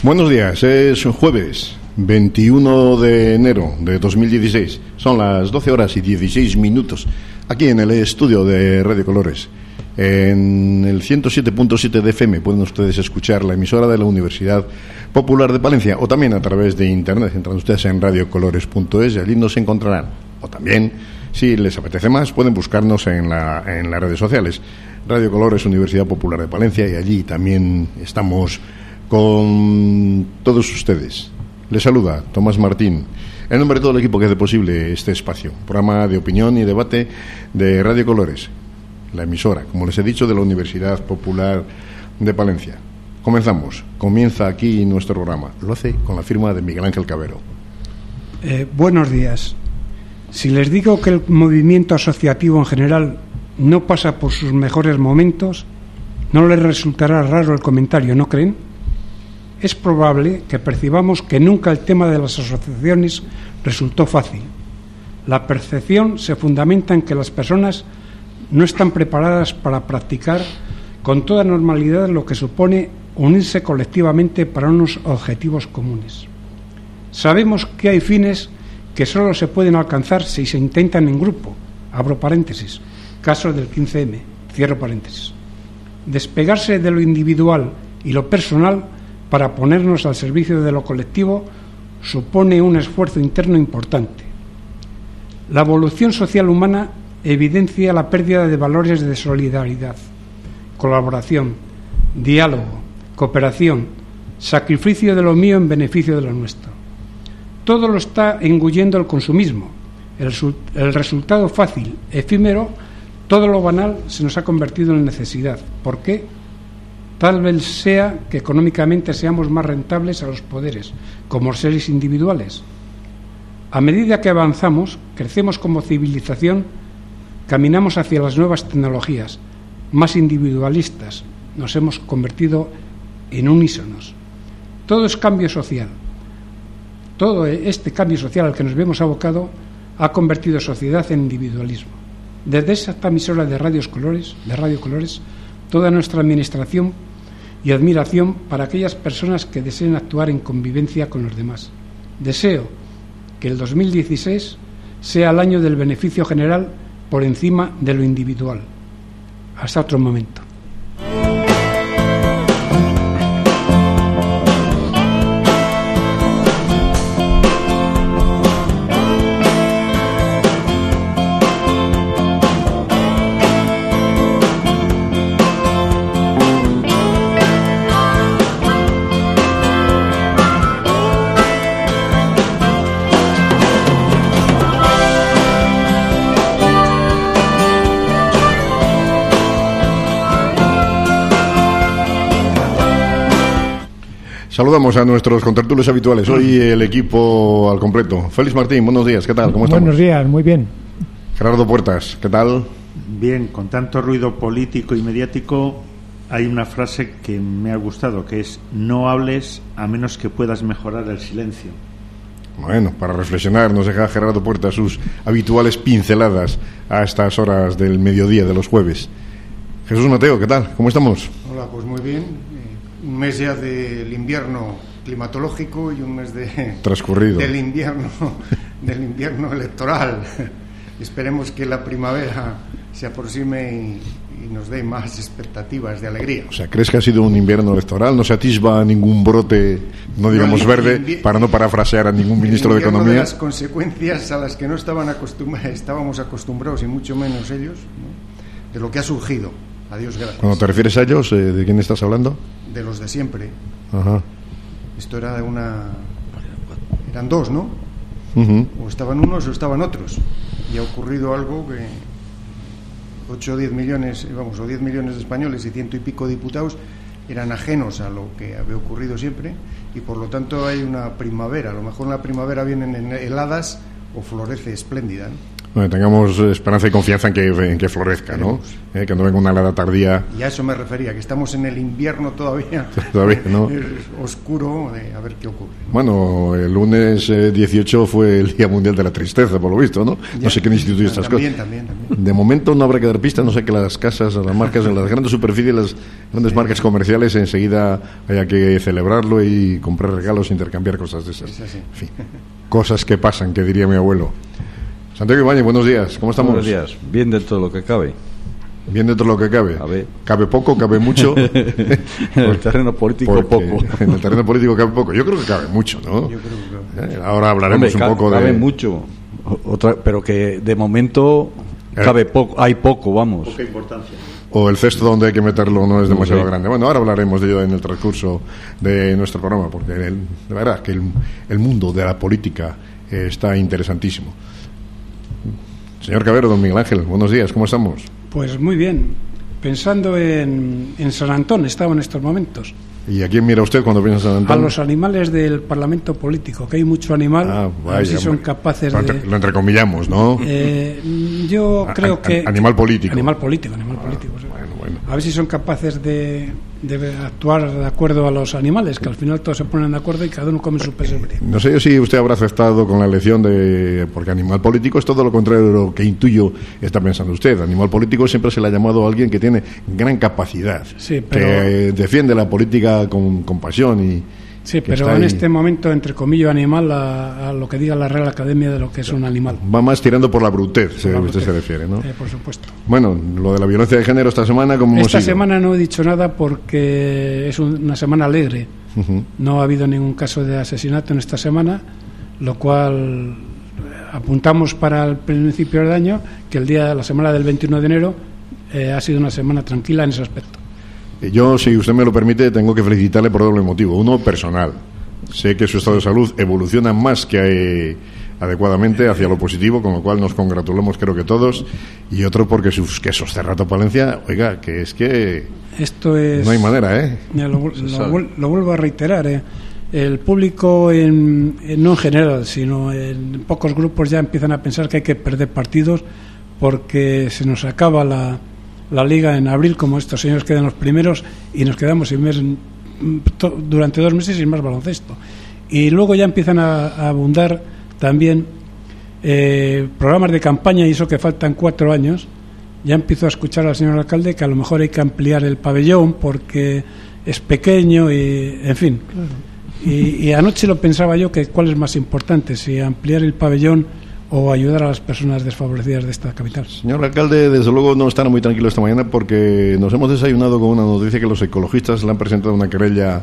Buenos días, es jueves 21 de enero de 2016. Son las 12 horas y 16 minutos aquí en el estudio de Radio Colores. En el 107.7 de FM pueden ustedes escuchar la emisora de la Universidad Popular de Palencia, o también a través de internet. Entran ustedes en radiocolores.es y allí nos encontrarán. O también, si les apetece más, pueden buscarnos en las redes sociales. Radio Colores, Universidad Popular de Palencia, y allí también estamos con todos ustedes. Les saluda Tomás Martín, en nombre de todo el equipo que hace posible este espacio, programa de opinión y debate de Radio Colores, la emisora, como les he dicho, de la Universidad Popular de Palencia. Comienza aquí nuestro programa. Lo hace con la firma de Miguel Ángel Cabero. Buenos días. Si les digo que el movimiento asociativo en general no pasa por sus mejores momentos, no les resultará raro el comentario, ¿no creen? Es probable que percibamos que nunca el tema de las asociaciones resultó fácil. La percepción se fundamenta en que las personas no están preparadas para practicar con toda normalidad lo que supone unirse colectivamente para unos objetivos comunes. Sabemos que hay fines que solo se pueden alcanzar si se intentan en grupo, abro paréntesis, caso del 15M, cierro paréntesis. Despegarse de lo individual y lo personal para ponernos al servicio de lo colectivo supone un esfuerzo interno importante. La evolución social humana evidencia la pérdida de valores de solidaridad, colaboración, diálogo, cooperación, sacrificio de lo mío en beneficio de lo nuestro. Todo lo está engullendo el consumismo. El resultado fácil, efímero, todo lo banal se nos ha convertido en necesidad. ¿Por qué? Tal vez sea que económicamente seamos más rentables a los poderes, como seres individuales. A medida que avanzamos, crecemos como civilización, caminamos hacia las nuevas tecnologías, más individualistas, nos hemos convertido en unísonos. Todo es cambio social. Todo este cambio social al que nos vemos abocado ha convertido sociedad en individualismo. Desde esta emisora de Radio Colores, toda nuestra administración y admiración para aquellas personas que deseen actuar en convivencia con los demás. Deseo que el 2016 sea el año del beneficio general por encima de lo individual. Hasta otro momento. Saludamos a nuestros contertulios habituales. Hoy el equipo al completo. Félix Martín, buenos días, ¿qué tal? ¿Cómo estamos? Buenos días, muy bien. Gerardo Puertas, ¿qué tal? Bien, con tanto ruido político y mediático, hay una frase que me ha gustado, que es: no hables a menos que puedas mejorar el silencio. Bueno, para reflexionar nos deja Gerardo Puertas sus habituales pinceladas a estas horas del mediodía de los jueves. Jesús Mateo, ¿qué tal? ¿Cómo estamos? Hola, pues muy bien. Un mes ya del invierno climatológico y un mes transcurrido del invierno electoral. Esperemos que la primavera se aproxime y nos dé más expectativas de alegría. O sea, ¿crees que ha sido un invierno electoral? ¿No se atisba ningún brote, no digamos verde, para no parafrasear a ningún ministro de Economía? De las consecuencias a las que no estábamos acostumbrados, y mucho menos ellos, ¿no? De lo que ha surgido. Adiós, gracias. Cuando te refieres a ellos, ¿de quién estás hablando? De los de siempre. Ajá. Esto era eran dos, ¿no? Uh-huh. O estaban unos o estaban otros. Y ha ocurrido algo que 8 o 10 millones, o 10 millones de españoles y 100 y pico diputados eran ajenos a lo que había ocurrido siempre, y por lo tanto hay una primavera. A lo mejor en la primavera vienen heladas o florece espléndida, ¿no? Bueno, tengamos esperanza y confianza en que florezca, ¿no? Que no venga una helada tardía. Y a eso me refería, que estamos en el invierno todavía. Todavía, ¿no? Es oscuro, a ver qué ocurre. Bueno, el lunes 18 fue el Día Mundial de la Tristeza, por lo visto, ¿no? Ya, no sé quién instituye estas cosas. También. De momento no habrá que dar pistas, no sé que las casas, las marcas, las grandes superficies, las grandes marcas comerciales enseguida haya que celebrarlo y comprar regalos, intercambiar cosas de esas. Es así. En fin, cosas que pasan, que diría mi abuelo. Santiago Ibáñez, buenos días, ¿cómo estamos? Buenos días, bien dentro de lo que cabe. Bien dentro de lo que cabe. A ver. Cabe poco, cabe mucho. En el terreno político poco. En el terreno político cabe poco. Yo creo que cabe mucho, ¿no? Yo creo que Ahora hablaremos un poco de... Cabe mucho, pero que de momento cabe poco, hay poco, vamos. Poca importancia. O el cesto donde hay que meterlo no es demasiado grande. Bueno, ahora hablaremos de ello en el transcurso de nuestro programa, porque de verdad que el mundo de la política está interesantísimo. Señor Cabero, don Miguel Ángel, buenos días, ¿cómo estamos? Pues muy bien, pensando en San Antón estaba en estos momentos. ¿Y a quién mira usted cuando piensa en San Antón? A los animales del Parlamento político, que hay mucho animal, vaya, a ver si son capaces de... Lo entrecomillamos, ¿no? Yo creo que... Animal político. Animal político. Sí. Bueno. A ver si son capaces de actuar de acuerdo a los animales, que al final todos se ponen de acuerdo y cada uno come su pesebre. No sé yo si usted habrá aceptado con la elección porque animal político es todo lo contrario de lo que intuyo está pensando usted. Animal político siempre se le ha llamado a alguien que tiene gran capacidad, sí, pero... que defiende la política con pasión y... Sí, pero en este momento, entre comillas, animal, a lo que diga la Real Academia de lo que es un animal. Va más tirando por la brutez, usted se refiere, ¿no? Por supuesto. Bueno, lo de la violencia de género esta semana, ¿cómo hemos ido? Esta semana no he dicho nada porque es una semana alegre. No ha habido ningún caso de asesinato en esta semana, lo cual apuntamos para el principio del año que la semana del 21 de enero ha sido una semana tranquila en ese aspecto. Yo, si usted me lo permite, tengo que felicitarle por doble motivo. Uno, personal. Sé que su estado de salud evoluciona más que adecuadamente hacia lo positivo, con lo cual nos congratulamos, creo que todos. Y otro, porque sus quesos Cerrato Palencia, oiga, que es que... Esto es... No hay manera, ¿eh? Lo vuelvo a reiterar, El público, no en general, sino en pocos grupos ya empiezan a pensar que hay que perder partidos porque se nos acaba la liga en abril, como estos señores quedan los primeros y nos quedamos durante 2 meses sin más baloncesto. Y luego ya empiezan a abundar también programas de campaña, y eso que faltan 4 años. Ya empiezo a escuchar al señor alcalde que a lo mejor hay que ampliar el pabellón porque es pequeño y en fin. Claro. Y anoche lo pensaba yo, que cuál es más importante, si ampliar el pabellón o ayudar a las personas desfavorecidas de esta capital. Señor alcalde, desde luego no estará muy tranquilo esta mañana porque nos hemos desayunado con una noticia que los ecologistas le han presentado una querella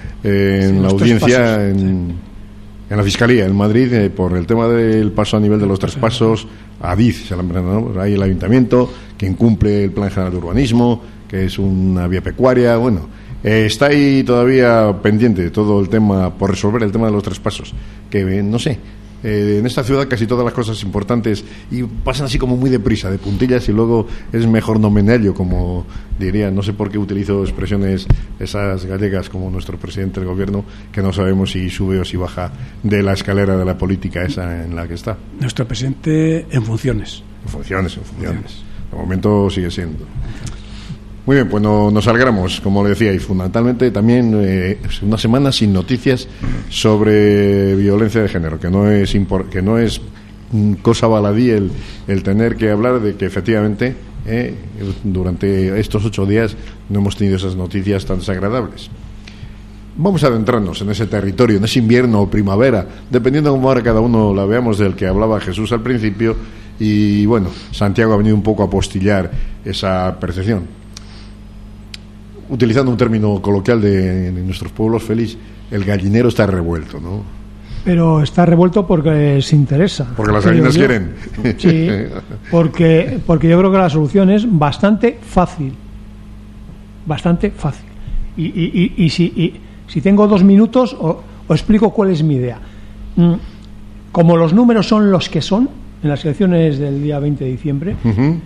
en la audiencia en la Fiscalía en Madrid por el tema del paso a nivel de los 3 pasos. ADIZ se la han presentado, ¿no? Hay el ayuntamiento que incumple el Plan General de Urbanismo, que es una vía pecuaria. Bueno, está ahí todavía pendiente todo el tema por resolver, el tema de los 3 pasos, que no sé. En esta ciudad casi todas las cosas importantes y pasan así como muy deprisa, de puntillas, y luego es mejor nominalio, como diría, no sé por qué utilizo expresiones esas gallegas como nuestro presidente del gobierno, que no sabemos si sube o si baja de la escalera de la política esa en la que está. Nuestro presidente en funciones. En funciones. De momento sigue siendo. Muy bien, pues nos alegramos, como le decía, y fundamentalmente también una semana sin noticias sobre violencia de género, que no es cosa baladí el tener que hablar de que efectivamente durante estos 8 días no hemos tenido esas noticias tan desagradables. Vamos a adentrarnos en ese territorio, en ese invierno o primavera, dependiendo de cómo ahora cada uno la veamos, del que hablaba Jesús al principio, y bueno, Santiago ha venido un poco a apostillar esa percepción. Utilizando un término coloquial de nuestros pueblos, Félix, el gallinero está revuelto, ¿no? Pero está revuelto porque se interesa. Porque las gallinas quieren. Sí, porque yo creo que la solución es bastante fácil. Bastante fácil. Y si tengo 2 minutos, os explico cuál es mi idea. Como los números son los que son, en las elecciones del día 20 de diciembre,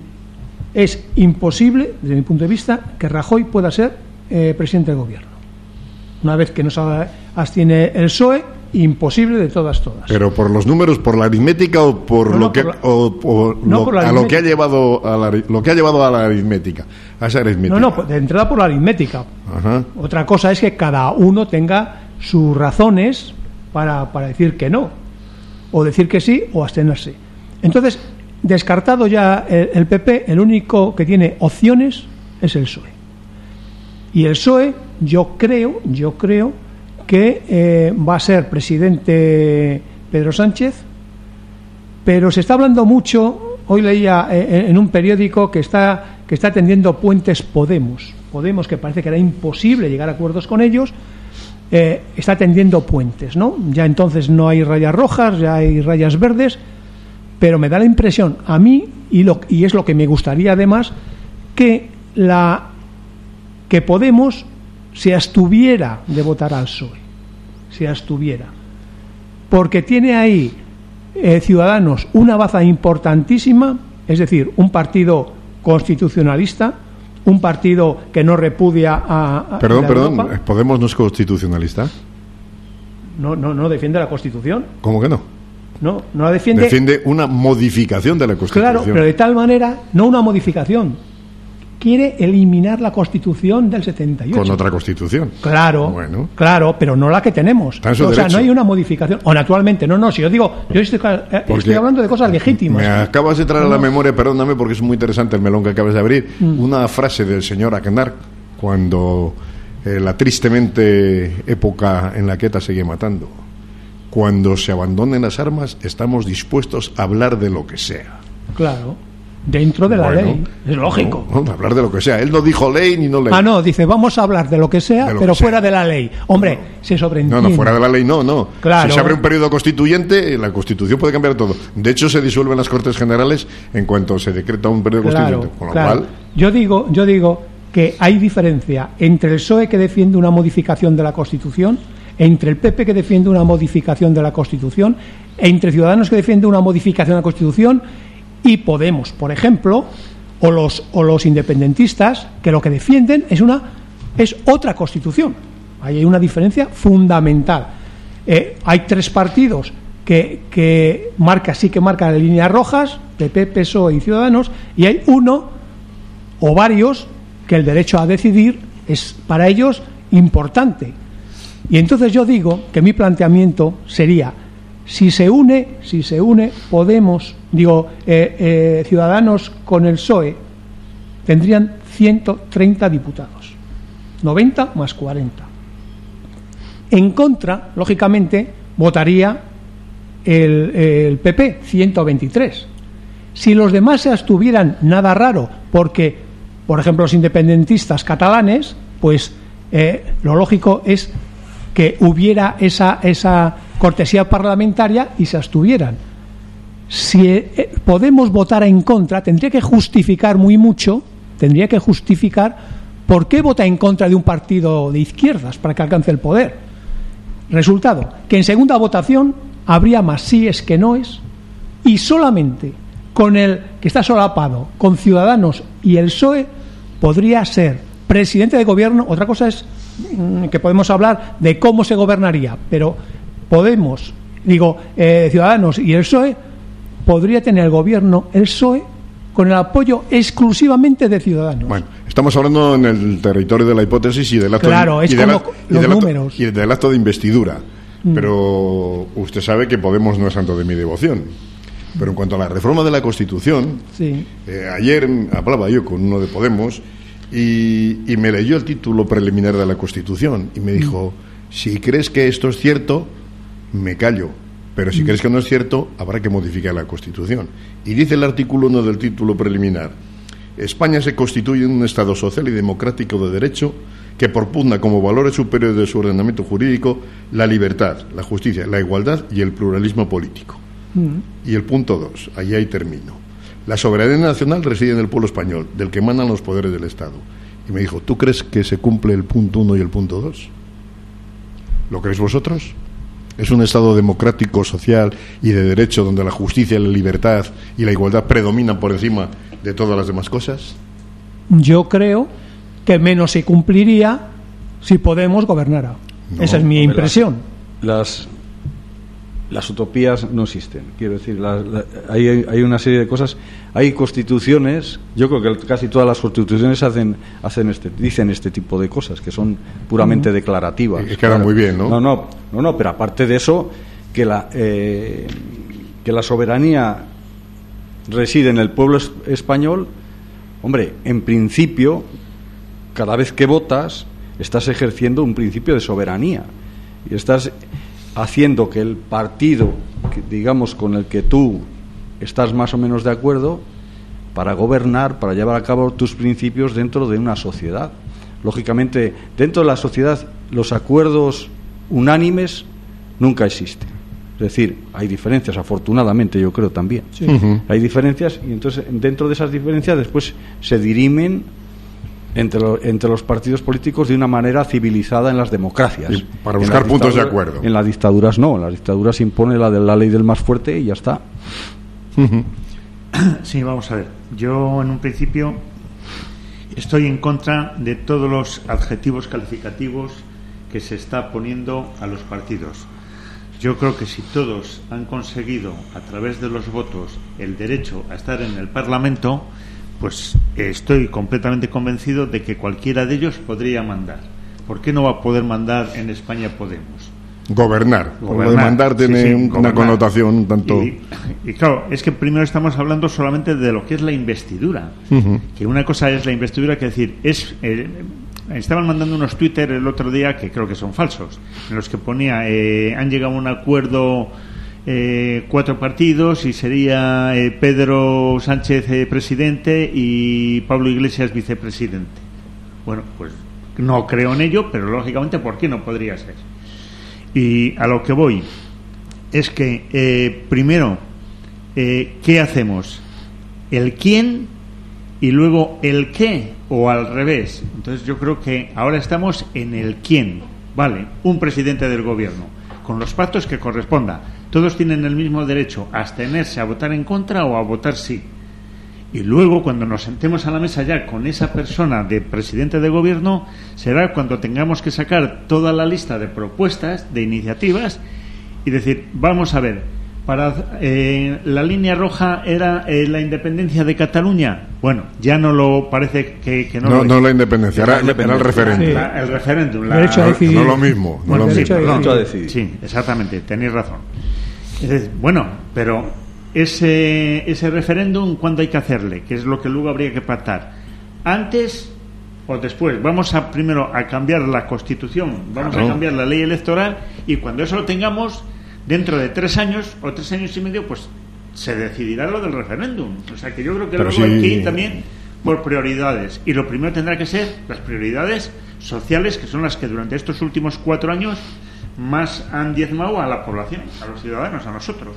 es imposible, desde mi punto de vista, que Rajoy pueda ser presidente del gobierno. Una vez que no se abstiene el PSOE, imposible de todas. Pero por los números, por la aritmética o por lo que ha llevado a la aritmética, a esa aritmética. No, de entrada por la aritmética. Ajá. Otra cosa es que cada uno tenga sus razones para decir que no, o decir que sí, o abstenerse. Entonces, descartado ya el PP, el único que tiene opciones es el PSOE. Y el PSOE, yo creo que va a ser presidente Pedro Sánchez, pero se está hablando mucho, hoy leía en un periódico que está tendiendo puentes Podemos, que parece que era imposible llegar a acuerdos con ellos, está tendiendo puentes, ¿no? Ya entonces no hay rayas rojas, ya hay rayas verdes, pero me da la impresión a mí, y es lo que me gustaría además, que Podemos se abstuviera de votar al PSOE, porque tiene ahí Ciudadanos una baza importantísima, es decir, un partido constitucionalista, un partido que no repudia a Perdón, ¿Podemos no es constitucionalista? No defiende la Constitución. ¿Cómo que no? No la defiende. Defiende una modificación de la Constitución. Claro, pero de tal manera, no una modificación. Quiere eliminar la Constitución del 78. Con otra Constitución. Claro, bueno. Claro, pero no la que tenemos. O sea, no hay una modificación. O naturalmente, si yo digo, yo estoy hablando de cosas legítimas. Me acabas de traer a la memoria, perdóname, porque es muy interesante el melón que acabas de abrir, una frase del señor Aznar cuando la tristemente época en la que ETA sigue matando. Cuando se abandonen las armas, estamos dispuestos a hablar de lo que sea. Claro. Dentro de la ley, es lógico. No, hablar de lo que sea. Él no dijo ley ni no ley. No, dice vamos a hablar de lo que sea, pero fuera de la ley. Hombre, se sobreentiende. No, fuera de la ley no. Claro. Si se abre un periodo constituyente, la Constitución puede cambiar todo. De hecho, se disuelven las Cortes Generales en cuanto se decreta un periodo constituyente. Con lo cual, yo digo que hay diferencia entre el PSOE que defiende una modificación de la Constitución, entre el PP que defiende una modificación de la Constitución, entre Ciudadanos que defiende una modificación de la Constitución, y Podemos, por ejemplo, o los independentistas, que lo que defienden es otra Constitución. Ahí hay una diferencia fundamental. Hay tres partidos que marcan líneas rojas, PP, PSOE y Ciudadanos, y hay uno o varios que el derecho a decidir es para ellos importante. Y entonces yo digo que mi planteamiento sería: si se une Podemos, Ciudadanos con el PSOE, tendrían 130 diputados, 90 más 40. En contra, lógicamente, votaría el PP, 123. Si los demás se abstuvieran, nada raro, porque, por ejemplo, los independentistas catalanes, pues lo lógico es que hubiera esa cortesía parlamentaria y se abstuvieran. Si Podemos votar en contra, tendría que justificar por qué vota en contra de un partido de izquierdas para que alcance el poder. Resultado, que en segunda votación habría más síes que noes, y solamente con el que está solapado con Ciudadanos y el PSOE podría ser presidente de gobierno. Otra cosa es que podemos hablar de cómo se gobernaría, pero Ciudadanos y el PSOE, podría tener el gobierno el PSOE con el apoyo exclusivamente de Ciudadanos. Bueno, estamos hablando en el territorio de la hipótesis y del acto, números. Y del acto de investidura. Pero usted sabe que Podemos no es santo de mi devoción. Pero en cuanto a la reforma de la Constitución, sí. Ayer hablaba yo con uno de Podemos y me leyó el título preliminar de la Constitución y me dijo: si crees que esto es cierto, me callo, pero si crees que no es cierto, habrá que modificar la Constitución. Y dice el artículo 1 del título preliminar: España se constituye en un Estado social y democrático de derecho que propugna como valores superiores de su ordenamiento jurídico la libertad, la justicia, la igualdad y el pluralismo político. Y el punto 2, ahí termino: la soberanía nacional reside en el pueblo español, del que emanan los poderes del Estado. Y me dijo: ¿tú crees que se cumple el punto 1 y el punto 2? ¿Lo creéis vosotros? ¿Es un Estado democrático, social y de derecho donde la justicia, la libertad y la igualdad predominan por encima de todas las demás cosas? Yo creo que menos se cumpliría si Podemos gobernara. Esa es mi impresión. las utopías no existen. Quiero decir, hay una serie de cosas. Hay constituciones, yo creo que casi todas las constituciones dicen este tipo de cosas, que son puramente declarativas. Y queda muy bien, ¿no? No, pero aparte de eso, que la soberanía reside en el pueblo español. Hombre, en principio, cada vez que votas, estás ejerciendo un principio de soberanía y estás haciendo que el partido, digamos, con el que tú estás más o menos de acuerdo, para gobernar, para llevar a cabo tus principios dentro de una sociedad. Lógicamente, dentro de la sociedad, los acuerdos unánimes nunca existen. Es decir, hay diferencias, afortunadamente, yo creo también. Sí. Hay diferencias, y entonces dentro de esas diferencias después se dirimen entre los partidos políticos de una manera civilizada en las democracias. Y para buscar puntos de acuerdo. En las dictaduras no, en las dictaduras se impone la ley del más fuerte y ya está. Sí, vamos a ver. Yo en un principio estoy en contra de todos los adjetivos calificativos que se está poniendo a los partidos. Yo creo que si todos han conseguido a través de los votos el derecho a estar en el Parlamento, pues estoy completamente convencido de que cualquiera de ellos podría mandar. ¿Por qué no va a poder mandar en España Podemos? Gobernar. Lo de mandar tiene una gobernar. Connotación tanto... Y claro, es que primero estamos hablando solamente de lo que es la investidura. Que una cosa es la investidura, que decir, estaban mandando unos Twitter el otro día que creo que son falsos, en los que ponía han llegado a un acuerdo 4 partidos y sería Pedro Sánchez presidente y Pablo Iglesias vicepresidente. Bueno, pues no creo en ello, pero lógicamente, ¿por qué no podría ser? Y a lo que voy es que primero, ¿qué hacemos? ¿El quién y luego el qué? ¿O al revés? Entonces yo creo que ahora estamos en el quién. Vale, un presidente del gobierno, con los pactos que corresponda. Todos tienen el mismo derecho a abstenerse, a votar en contra o a votar sí. Y luego, cuando nos sentemos a la mesa ya con esa persona de presidente de gobierno, será cuando tengamos que sacar toda la lista de propuestas, de iniciativas, y decir, vamos a ver, para la línea roja era la independencia de Cataluña. Bueno, ya no lo parece que no. No la independencia, era el referéndum. Sí. El referéndum. Derecho a decidir. No lo mismo. Bueno, no lo sí, mismo. perdón. Derecho a decidir. Sí, exactamente, tenéis razón. Bueno, pero ese referéndum, ¿cuándo hay que hacerle? Que es lo que luego habría que pactar. ¿Antes o después? Vamos primero a cambiar la Constitución, vamos a cambiar la ley electoral, y cuando eso lo tengamos, dentro de 3 años o 3 años y medio, pues se decidirá lo del referéndum. O sea que yo creo que pero luego sí, hay que ir también por prioridades, y lo primero tendrá que ser las prioridades sociales, que son las que durante estos últimos 4 años más han diezmado a la población, a los ciudadanos, a nosotros.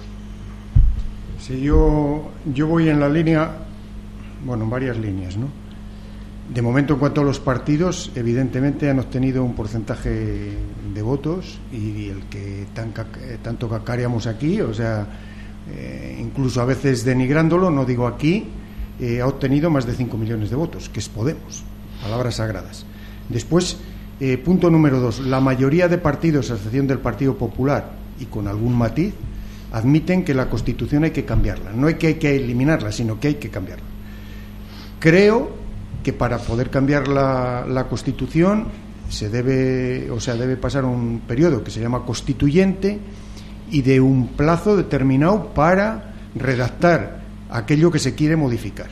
Si yo voy en la línea, bueno, en varias líneas, ¿no? De momento, en cuanto a los partidos, evidentemente han obtenido un porcentaje de votos, y el que tanto cacareamos aquí, o sea, incluso a veces denigrándolo, no digo aquí, ha obtenido más de 5 millones de votos, que es Podemos, palabras sagradas. Después, punto número 2, la mayoría de partidos, a excepción del Partido Popular y con algún matiz, admiten que la Constitución hay que cambiarla. No hay que eliminarla, sino que hay que cambiarla. Creo que para poder cambiar la Constitución debe pasar un periodo que se llama constituyente, y de un plazo determinado para redactar aquello que se quiere modificar.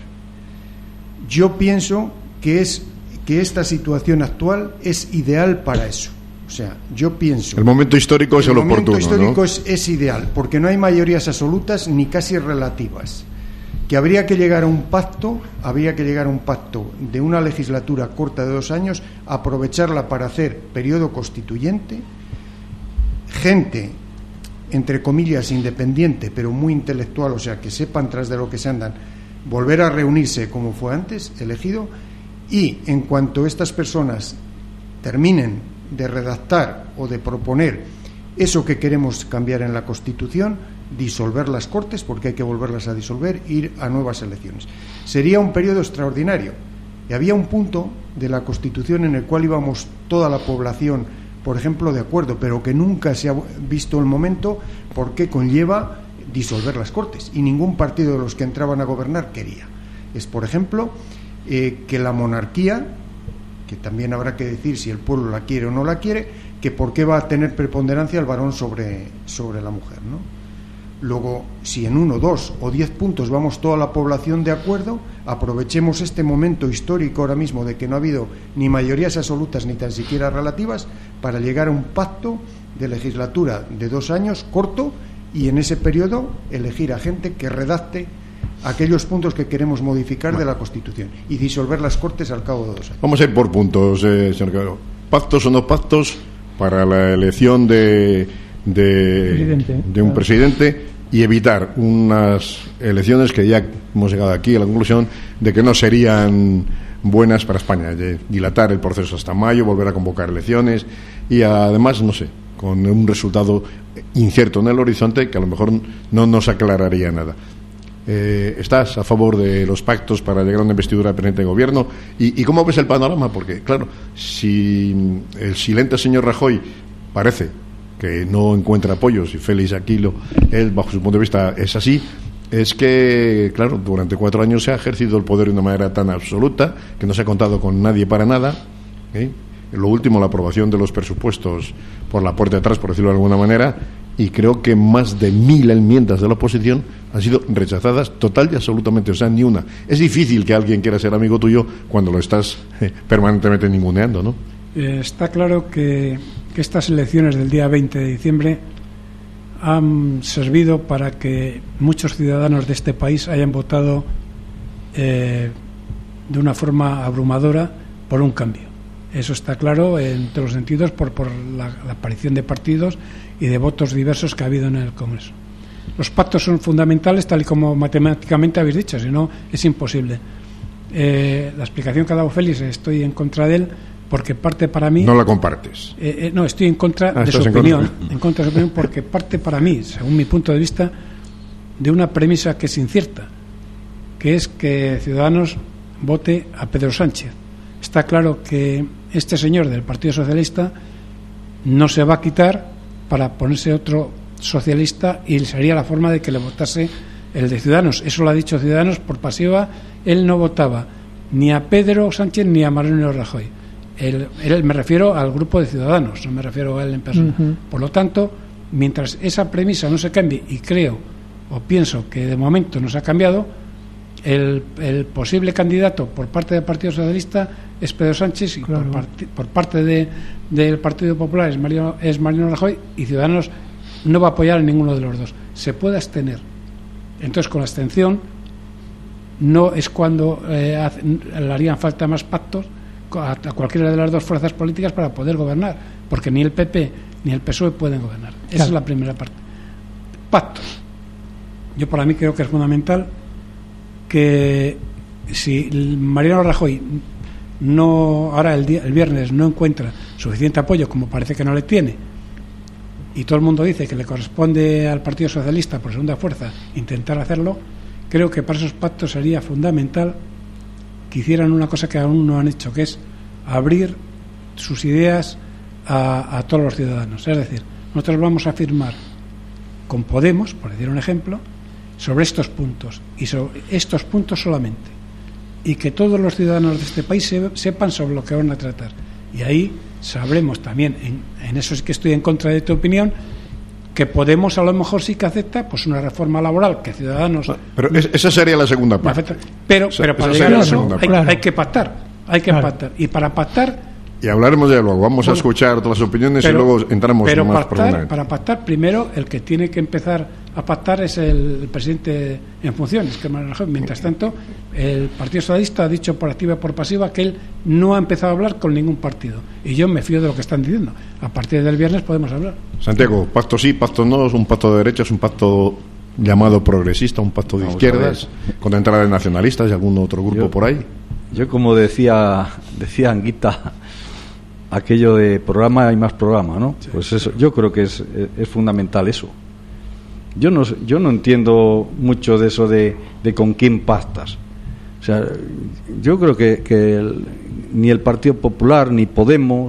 Yo pienso que esta situación actual es ideal para eso. O sea, yo pienso... El momento histórico es el oportuno, El momento histórico, ¿no? es ideal, porque no hay mayorías absolutas ni casi relativas. Que habría que llegar a un pacto de una legislatura corta de 2 años, aprovecharla para hacer periodo constituyente, gente, entre comillas, independiente, pero muy intelectual, o sea, que sepan tras de lo que se andan, volver a reunirse como fue antes, elegido, y en cuanto estas personas terminen de redactar o de proponer eso que queremos cambiar en la Constitución, disolver las Cortes, porque hay que volverlas a disolver, ir a nuevas elecciones. Sería un periodo extraordinario. Y había un punto de la Constitución en el cual íbamos toda la población por ejemplo, de acuerdo, pero que nunca se ha visto el momento porque conlleva disolver las Cortes, y ningún partido de los que entraban a gobernar quería. Es, por ejemplo, que la monarquía, que también habrá que decir si el pueblo la quiere o no la quiere, que por qué va a tener preponderancia el varón sobre la mujer, ¿no? Luego, si en 1, 2 o 10 puntos vamos toda la población de acuerdo, aprovechemos este momento histórico ahora mismo de que no ha habido ni mayorías absolutas ni tan siquiera relativas para llegar a un pacto de legislatura de 2 años corto, y en ese periodo elegir a gente que redacte aquellos puntos que queremos modificar de la Constitución y disolver las Cortes al cabo de 2 años. Vamos a ir por puntos, señor Caballero. ¿Pactos o no pactos para la elección de un presidente y evitar unas elecciones que ya hemos llegado aquí a la conclusión de que no serían buenas para España, de dilatar el proceso hasta mayo, volver a convocar elecciones y además, no sé, con un resultado incierto en el horizonte que a lo mejor no nos aclararía nada? ¿Estás a favor de los pactos para llegar a una investidura de presidente de gobierno? ¿Y cómo ves el panorama? Porque, claro, si el silente señor Rajoy parece que no encuentra apoyos, y Félix Aquilo, él, bajo su punto de vista, es así, es que, claro, durante 4 años se ha ejercido el poder de una manera tan absoluta que no se ha contado con nadie para nada, ¿eh? Lo último, la aprobación de los presupuestos por la puerta de atrás, por decirlo de alguna manera, y creo que más de 1000 enmiendas de la oposición han sido rechazadas total y absolutamente, o sea, ni una. Es difícil que alguien quiera ser amigo tuyo cuando lo estás permanentemente ninguneando, ¿no? Está claro que estas elecciones del día 20 de diciembre han servido para que muchos ciudadanos de este país hayan votado de una forma abrumadora por un cambio. Eso está claro en todos los sentidos por la aparición de partidos y de votos diversos que ha habido en el Congreso. Los pactos son fundamentales, tal y como matemáticamente habéis dicho, si no es imposible. La explicación que ha dado Félix, estoy en contra de él, porque parte para mí... No la compartes. No, estoy en contra de su opinión. En contra de su opinión, porque parte para mí, según mi punto de vista, de una premisa que es incierta, que es que Ciudadanos vote a Pedro Sánchez. Está claro que este señor del Partido Socialista no se va a quitar para ponerse otro socialista, y sería la forma de que le votase el de Ciudadanos. Eso lo ha dicho Ciudadanos por pasiva. Él no votaba ni a Pedro Sánchez ni a Mariano Rajoy. Él, me refiero al grupo de Ciudadanos, no me refiero a él en persona. Por lo tanto, mientras esa premisa no se cambie, y creo o pienso que de momento no se ha cambiado, el posible candidato por parte del Partido Socialista es Pedro Sánchez, y claro, por parte del Partido Popular es Mariano Rajoy, y Ciudadanos no va a apoyar a ninguno de los dos. Se puede abstener. Entonces, con la abstención no es cuando le harían falta más pactos a cualquiera de las dos fuerzas políticas para poder gobernar, porque ni el PP ni el PSOE pueden gobernar. Esa claro. Es la primera parte. Pactos. Yo para mí creo que es fundamental que si Mariano Rajoy ahora el viernes no encuentra suficiente apoyo, como parece que no le tiene, y todo el mundo dice que le corresponde al Partido Socialista por segunda fuerza intentar hacerlo, creo que para esos pactos sería fundamental que hicieran una cosa que aún no han hecho, que es abrir sus ideas a todos los ciudadanos. Es decir, nosotros vamos a firmar con Podemos, por decir un ejemplo, sobre estos puntos, y sobre estos puntos solamente, y que todos los ciudadanos de este país sepan sobre lo que van a tratar, y ahí sabremos también, en eso sí que estoy en contra de tu opinión, que Podemos a lo mejor sí que acepta pues una reforma laboral que Ciudadanos... Pero esa sería la segunda parte. Pero para llegar a eso hay que pactar, pactar, y para pactar... Y hablaremos ya luego, vamos a escuchar todas las opiniones y luego entramos más profundamente. Para pactar, primero el que tiene que empezar a pactar es el presidente en funciones, que es Mariano Rajoy. Mientras tanto, el Partido Socialista ha dicho por activa y por pasiva que él no ha empezado a hablar con ningún partido, y yo me fío de lo que están diciendo. A partir del viernes podemos hablar. Santiago, pacto sí, pacto no, es un pacto de derecha, es un pacto llamado progresista, un pacto de izquierdas, con entrada de nacionalistas y algún otro grupo por ahí. Yo, como decía Anguita, aquello de programa y más programa, ¿no? Sí. Pues eso, yo creo que es fundamental eso. Yo no entiendo mucho de eso de con quién pactas. O sea, yo creo que ni el Partido Popular, ni Podemos,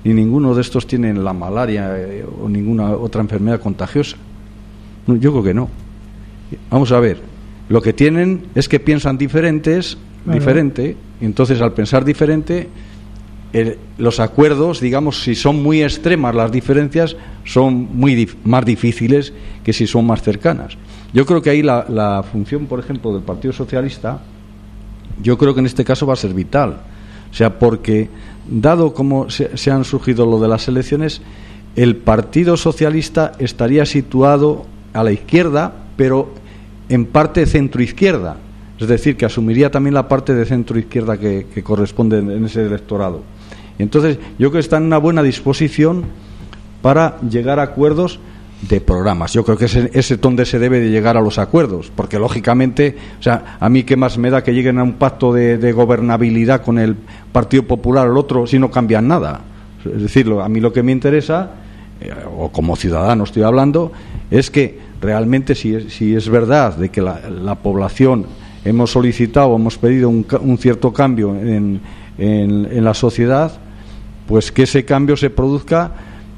ni ninguno de estos tienen la malaria o ninguna otra enfermedad contagiosa. No, yo creo que no. Vamos a ver, lo que tienen es que piensan diferente, y entonces al pensar diferente, los acuerdos, digamos, si son muy extremas las diferencias, son más difíciles que si son más cercanas. Yo creo que ahí la función, por ejemplo, del Partido Socialista, yo creo que en este caso va a ser vital. O sea, porque dado como se han surgido lo de las elecciones, el Partido Socialista estaría situado a la izquierda, pero en parte centroizquierda, es decir, que asumiría también la parte de centroizquierda que corresponde en ese electorado. Entonces, yo creo que está en una buena disposición para llegar a acuerdos de programas. Yo creo que es donde se debe de llegar a los acuerdos, porque lógicamente, o sea, a mí qué más me da que lleguen a un pacto de gobernabilidad con el Partido Popular o el otro si no cambian nada. Es decir, a mí lo que me interesa, o como ciudadano estoy hablando, es que realmente si es verdad de que la población hemos solicitado, hemos pedido un cierto cambio en la sociedad, pues que ese cambio se produzca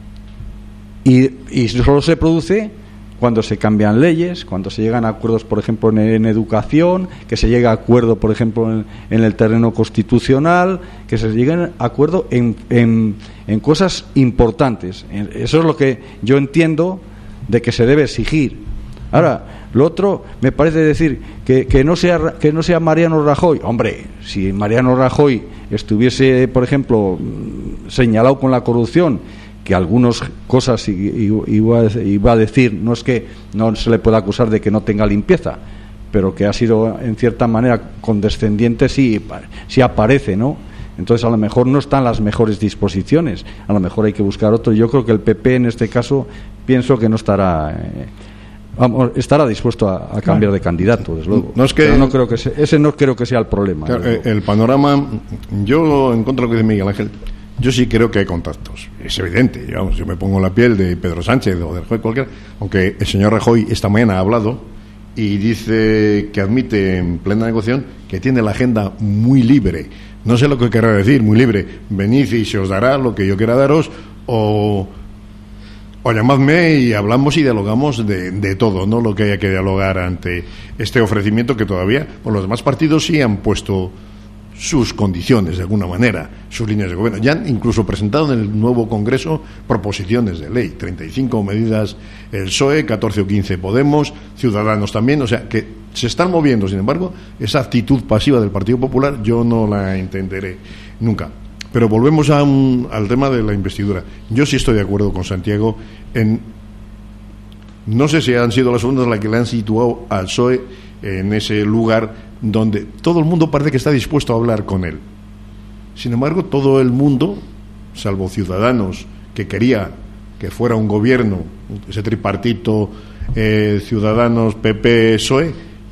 y solo se produce cuando se cambian leyes, cuando se llegan a acuerdos, por ejemplo, en educación, que se llegue a acuerdo, por ejemplo, en el terreno constitucional, que se lleguen a acuerdo en cosas importantes. Eso es lo que yo entiendo de que se debe exigir. Ahora, lo otro me parece decir que no sea Mariano Rajoy. Hombre, si Mariano Rajoy estuviese, por ejemplo, señalado con la corrupción, que algunas cosas iba a decir, no es que no se le pueda acusar de que no tenga limpieza, pero que ha sido en cierta manera condescendiente, sí aparece, ¿no? Entonces a lo mejor no están las mejores disposiciones, a lo mejor hay que buscar otro. Yo creo que el PP en este caso pienso que no estará dispuesto a cambiar de candidato, desde luego. Pero no creo que ese no creo que sea el problema. Claro, el panorama, yo en contra de lo que dice Miguel Ángel, yo sí creo que hay contactos, es evidente. Yo me pongo la piel de Pedro Sánchez o de Rajoy cualquiera, aunque el señor Rajoy esta mañana ha hablado y dice que admite en plena negociación que tiene la agenda muy libre. No sé lo que querrá decir, muy libre. Venid y se os dará lo que yo quiera daros, o llamadme y hablamos y dialogamos de todo, no lo que haya que dialogar ante este ofrecimiento que todavía, por los demás partidos sí han puesto sus condiciones de alguna manera, sus líneas de gobierno. Ya han incluso presentado en el nuevo Congreso proposiciones de ley, 35 medidas el PSOE, 14 o 15 Podemos, Ciudadanos también, o sea que se están moviendo. Sin embargo, esa actitud pasiva del Partido Popular yo no la entenderé nunca. Pero volvemos al tema de la investidura. Yo sí estoy de acuerdo con Santiago no sé si han sido las urnas las que le han situado al PSOE en ese lugar donde todo el mundo parece que está dispuesto a hablar con él. Sin embargo, todo el mundo, salvo Ciudadanos, que quería que fuera un gobierno, ese tripartito, Ciudadanos, PP, PSOE,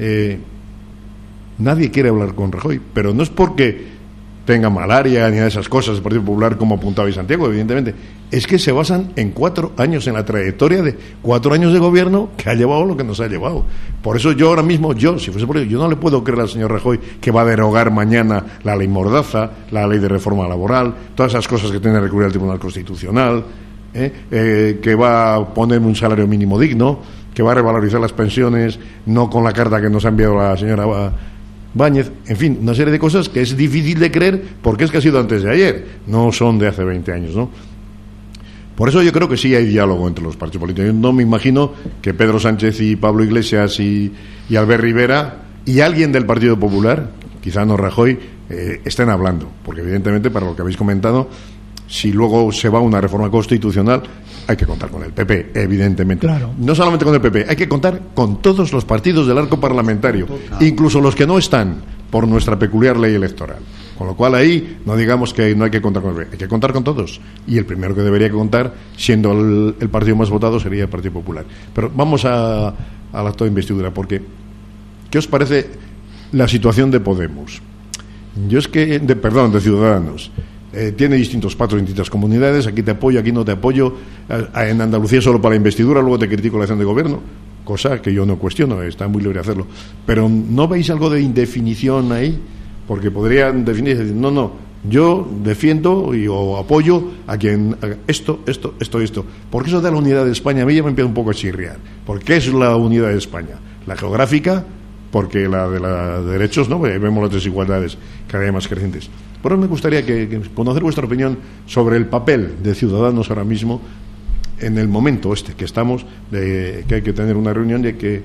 nadie quiere hablar con Rajoy, pero no es porque tenga malaria ni de esas cosas el Partido Popular, como apuntaba Santiago, evidentemente, es que se basan en 4 años, en la trayectoria de 4 años de gobierno que ha llevado lo que nos ha llevado. Por eso yo ahora mismo, si fuese por ello, yo no le puedo creer al señor Rajoy que va a derogar mañana la ley Mordaza, la ley de reforma laboral, todas esas cosas que tiene que recurrir al Tribunal Constitucional, que va a poner un salario mínimo digno, que va a revalorizar las pensiones, no con la carta que nos ha enviado la señora Báñez, en fin, una serie de cosas que es difícil de creer porque es que ha sido antes de ayer, no son de hace 20 años, ¿no? Por eso yo creo que sí hay diálogo entre los partidos políticos. Yo no me imagino que Pedro Sánchez y Pablo Iglesias y Albert Rivera y alguien del Partido Popular, quizá no Rajoy, estén hablando, porque evidentemente, para lo que habéis comentado, si luego se va a una reforma constitucional, hay que contar con el PP, evidentemente. Claro. No solamente con el PP, hay que contar con todos los partidos del arco parlamentario, incluso los que no están por nuestra peculiar ley electoral. Con lo cual ahí no digamos que no hay que contar con el PP, hay que contar con todos. Y el primero que debería contar, siendo el partido más votado, sería el Partido Popular. Pero vamos al acto de investidura, porque ¿qué os parece la situación de Podemos? Yo es que, de Ciudadanos. Tiene distintos pactos en distintas comunidades, aquí te apoyo, aquí no te apoyo, en Andalucía solo para la investidura, luego te critico la acción de gobierno, cosa que yo no cuestiono, está muy libre de hacerlo. Pero ¿no veis algo de indefinición ahí? Porque podrían definir y decir, no, yo defiendo o apoyo a quien haga esto, porque eso da la unidad de España. A mí ya me empieza un poco a chirriar. ¿Por qué es la unidad de España? La geográfica, porque la de los derechos, ¿no? Vemos las desigualdades cada vez más crecientes. Por eso me gustaría que conocer vuestra opinión sobre el papel de Ciudadanos ahora mismo en el momento que estamos, de que hay que tener una reunión y hay que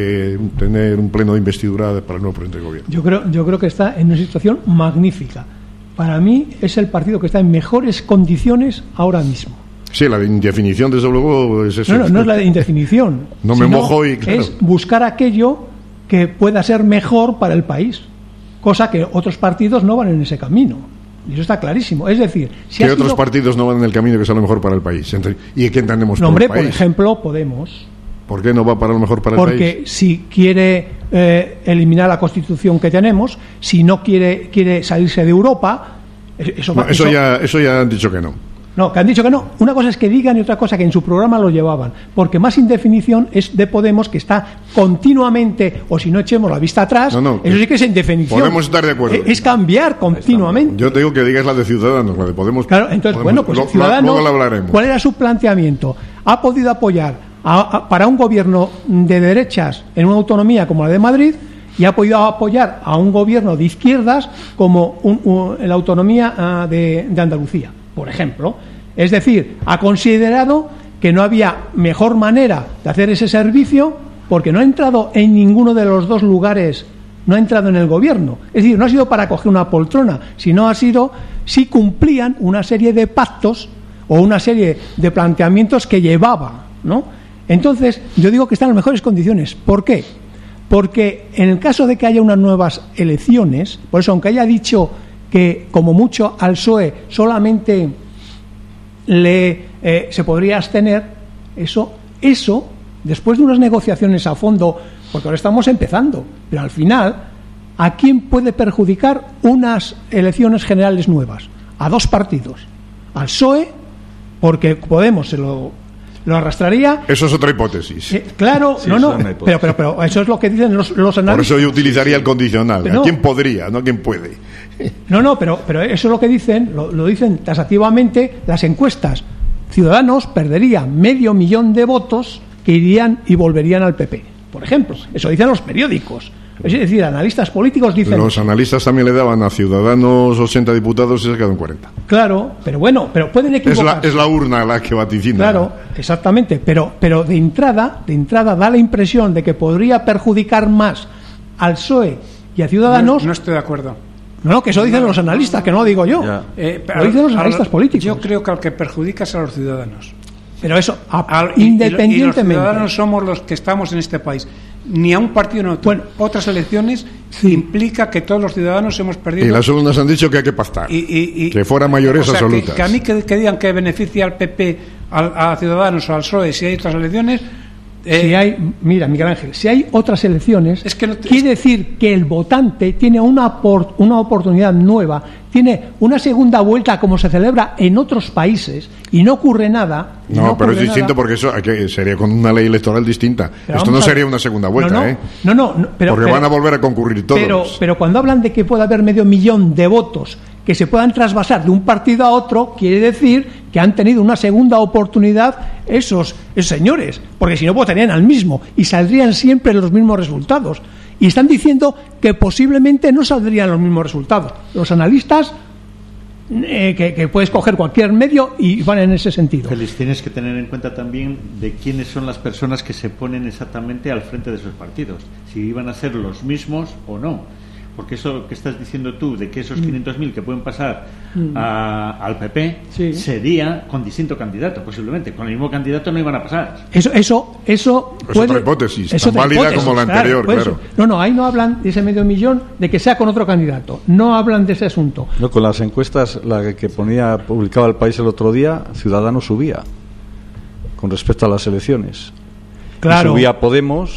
tener un pleno de investidura para el nuevo presidente de gobierno. Yo creo que está en una situación magnífica. Para mí es el partido que está en mejores condiciones ahora mismo. Sí, la indefinición, desde luego, es eso. No es la indefinición. No me mojo y claro. Es buscar aquello que pueda ser mejor para el país, cosa que otros partidos no van en ese camino. Y eso está clarísimo. Es decir, si ¿qué otros partidos no van en el camino que sea lo mejor para el país? ¿Y qué entendemos por el país? Por ejemplo, Podemos. ¿Por qué no va para lo mejor para el país? Porque si quiere eliminar la Constitución que tenemos, si no quiere salirse de Europa, eso ya han dicho que no. No, que han dicho que no. Una cosa es que digan y otra cosa que en su programa lo llevaban. Porque más indefinición es de Podemos, que está continuamente, o si no echemos la vista atrás, eso sí que es indefinición. Podemos estar de acuerdo. Es cambiar continuamente. Yo te digo que digas la de Ciudadanos, la de Podemos. Claro, entonces, Ciudadanos, luego lo hablaremos. ¿Cuál era su planteamiento? ¿Ha podido apoyar para un gobierno de derechas en una autonomía como la de Madrid, y ha podido apoyar a un gobierno de izquierdas como la autonomía de Andalucía, por ejemplo? Es decir, ha considerado que no había mejor manera de hacer ese servicio porque no ha entrado en ninguno de los dos lugares, no ha entrado en el gobierno. Es decir, no ha sido para coger una poltrona, sino ha sido si cumplían una serie de pactos o una serie de planteamientos que llevaba, ¿no? Entonces, yo digo que están en las mejores condiciones. ¿Por qué? Porque en el caso de que haya unas nuevas elecciones, por eso, aunque haya dicho que como mucho al PSOE solamente se podría abstener, eso después de unas negociaciones a fondo, porque ahora estamos empezando, pero al final, ¿a quién puede perjudicar unas elecciones generales nuevas? A dos partidos, al PSOE, porque Podemos se lo arrastraría. Eso es otra hipótesis. Claro, sí, pero eso es lo que dicen los analistas. Por eso yo utilizaría el condicional. ¿A quién podría? No a quién puede. Pero eso es lo que dicen, lo dicen taxativamente las encuestas. Ciudadanos perdería 500.000 de votos que irían y volverían al PP, por ejemplo. Eso dicen los periódicos. Es decir, analistas políticos dicen... Los analistas también le daban a Ciudadanos 80 diputados y se quedaron 40. Claro, pero pueden equivocarse. Es la urna la que vaticina. Claro, exactamente. Pero de entrada da la impresión de que podría perjudicar más al PSOE y a Ciudadanos... No estoy de acuerdo. No, que eso dicen los analistas, que no lo digo yo. Lo dicen los analistas políticos. Yo creo que al que perjudica es a los ciudadanos. Pero eso, independientemente... Y los ciudadanos somos los que estamos en este país. Ni a un partido no. Otras elecciones implica que todos los ciudadanos hemos perdido. Y las urnas han dicho que hay que pactar. Que fuera mayorías absolutas. Que a mí que digan que beneficia al PP, a Ciudadanos o al PSOE si hay otras elecciones. Mira, Miguel Ángel, si hay otras elecciones, quiere decir que el votante tiene una oportunidad nueva, tiene una segunda vuelta como se celebra en otros países y no ocurre nada. Pero es distinto porque eso sería con una ley electoral distinta. Esto no sería una segunda vuelta, porque van a volver a concurrir todos. Pero cuando hablan de que puede haber 500.000 de votos que se puedan trasvasar de un partido a otro, quiere decir que han tenido una segunda oportunidad esos señores, porque si no votarían al mismo y saldrían siempre los mismos resultados. Y están diciendo que posiblemente no saldrían los mismos resultados. Los analistas, que puedes coger cualquier medio y van en ese sentido. Félix, tienes que tener en cuenta también de quiénes son las personas que se ponen exactamente al frente de esos partidos, si iban a ser los mismos o no. Porque eso que estás diciendo tú, de que esos 500.000 que pueden pasar al PP, sería con distinto candidato, posiblemente. Con el mismo candidato no iban a pasar. Eso es otra hipótesis, tan válida como la anterior, claro. No, ahí no hablan de ese 500.000 de que sea con otro candidato. No hablan de ese asunto. No, con las encuestas, la que publicaba El País el otro día, Ciudadanos subía con respecto a las elecciones. Claro. Y subía Podemos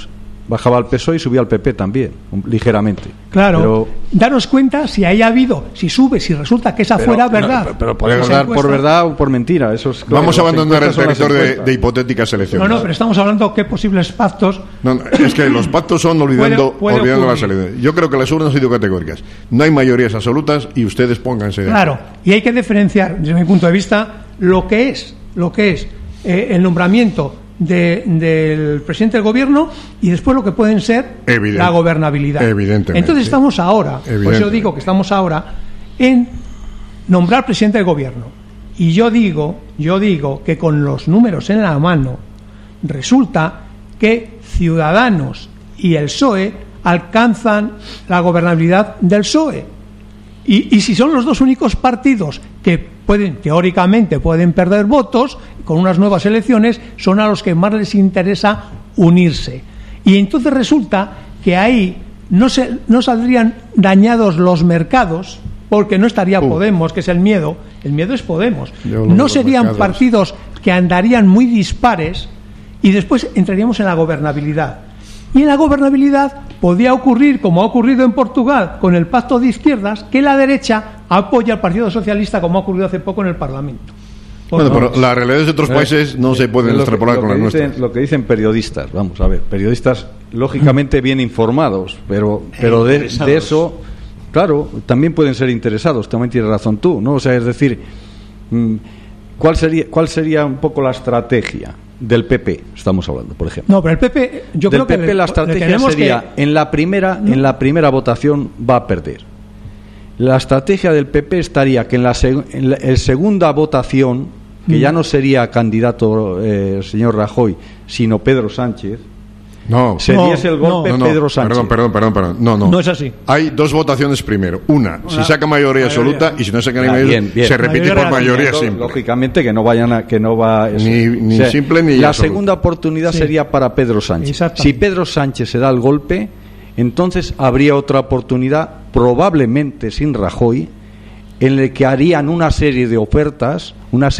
bajaba al PSOE y subía al PP también, ligeramente. Claro, pero, daros cuenta si ahí ha habido, si sube, si resulta que esa fuera verdad. Pero podemos Esa dar por encuesta- verdad o por mentira. Eso es, Vamos a abandonar el las encuestas son las territorio encuestas. de hipotéticas elecciones. No, pero estamos hablando de qué posibles pactos. No, es que los pactos son olvidando Puede las ocurrir. elecciones. Yo creo que las urnas han sido categóricas. No hay mayorías absolutas y ustedes pónganse de acuerdo. Claro, y hay que diferenciar, desde mi punto de vista, lo que es el nombramiento del presidente del gobierno y después lo que pueden ser la gobernabilidad. Evidentemente. Entonces estamos ahora, por eso digo que estamos ahora en nombrar presidente del gobierno. Y yo digo que con los números en la mano resulta que Ciudadanos y el PSOE alcanzan la gobernabilidad del PSOE. Y si son los dos únicos partidos que teóricamente pueden perder votos con unas nuevas elecciones, son a los que más les interesa unirse. Y entonces resulta que ahí no saldrían dañados los mercados, porque no estaría Podemos, que es el miedo es Podemos. No serían partidos que andarían muy dispares y después entraríamos en la gobernabilidad. Y en la gobernabilidad podía ocurrir, como ha ocurrido en Portugal con el pacto de izquierdas, que la derecha apoya al Partido Socialista, como ha ocurrido hace poco en el Parlamento. Bueno, pero las realidades de otros países no se pueden extrapolar con las nuestras. Lo que dicen periodistas, vamos a ver, periodistas lógicamente bien informados, pero de eso, claro, también pueden ser interesados, también tienes razón tú, ¿no? O sea, es decir, ¿cuál sería un poco la estrategia del PP? Estamos hablando, por ejemplo. No, pero el PP, yo del creo PP que la estrategia sería en la primera votación va a perder. La estrategia del PP estaría que en la segunda votación, que ya no sería candidato el señor Rajoy, sino Pedro Sánchez, se diese el golpe Pedro Sánchez. Perdón. No es así. Hay dos votaciones primero. Una, si saca mayoría absoluta, y si no saca mayoría, se repite por mayoría simple. Lógicamente que no va ni simple ni la absoluta. segunda oportunidad sería para Pedro Sánchez. Si Pedro Sánchez se da el golpe, entonces habría otra oportunidad, probablemente sin Rajoy, en el que harían una serie de ofertas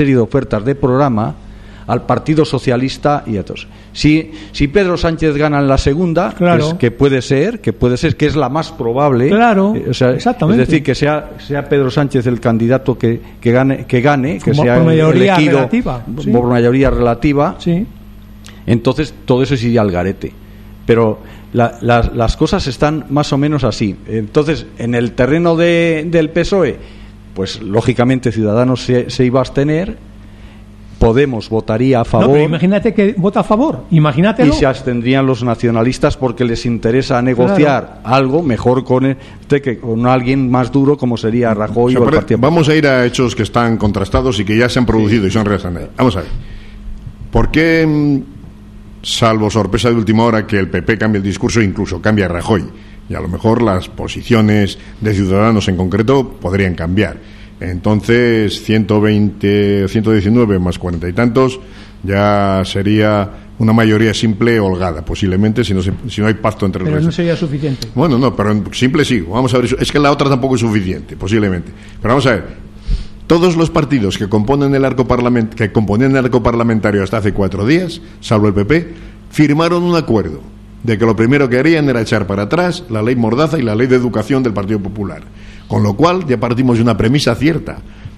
de programa al Partido Socialista y a todos. Si Pedro Sánchez gana en la segunda, claro, que puede ser, que es la más probable, claro, es exactamente. decir, que sea Pedro Sánchez el candidato que gane, que sea por mayoría elegido relativa, por mayoría relativa, sí. Entonces todo eso iría al garete. Pero las cosas están más o menos así. Entonces, en el terreno del PSOE, pues lógicamente Ciudadanos se iba a abstener, Podemos votaría a favor. No, pero imagínate que vota a favor, imagínatelo. Y se abstendrían los nacionalistas porque les interesa negociar algo mejor que con alguien más duro como sería Rajoy o el Partido Popular. Vamos a ir a hechos que están contrastados y que ya se han producido y son reales. Vamos a ver. ¿Por qué, salvo sorpresa de última hora, que el PP cambie el discurso e incluso cambie a Rajoy? Y a lo mejor las posiciones de Ciudadanos en concreto podrían cambiar. Entonces 120 o 119 más 40 y tantos ya sería una mayoría simple holgada, posiblemente, si no hay pacto entre los Pero dos. no sería suficiente. Bueno, no, pero en simple sí. Vamos a ver, es que la otra tampoco es suficiente, posiblemente. Pero vamos a ver, todos los partidos que componen el arco parlamentario hasta hace 4 días, salvo el PP, firmaron un acuerdo de que lo primero que harían era echar para atrás la ley Mordaza y la ley de educación del Partido Popular. Con lo cual ya partimos de una premisa cierta.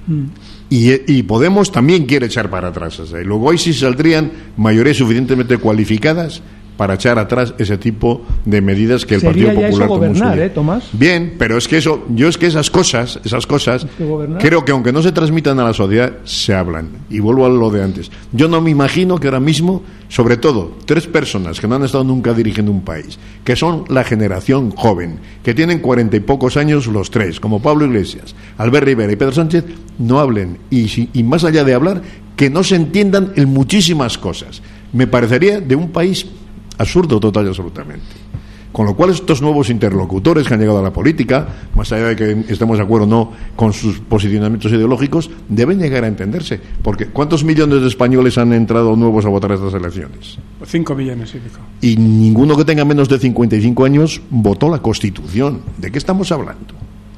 Y Podemos también quiere echar para atrás. Y luego ahí sí saldrían mayorías suficientemente cualificadas para echar atrás ese tipo de medidas que el Sería Partido Popular eso gobernar, Tomás. Bien, pero es que esas cosas creo que aunque no se transmitan a la sociedad, se hablan. Y vuelvo a lo de antes. Yo no me imagino que ahora mismo, sobre todo, 3 personas que no han estado nunca dirigiendo un país, que son la generación joven, que tienen 40 y pocos años los 3, como Pablo Iglesias, Albert Rivera y Pedro Sánchez, no hablen. Y más allá de hablar, que no se entiendan en muchísimas cosas. Me parecería de un país absurdo total y absolutamente. Con lo cual estos nuevos interlocutores que han llegado a la política, más allá de que estemos de acuerdo o no con sus posicionamientos ideológicos, deben llegar a entenderse. Porque ¿cuántos millones de españoles han entrado nuevos a votar a estas elecciones? 5 millones y pico. Y ninguno que tenga menos de 55 años votó la Constitución. ¿De qué estamos hablando?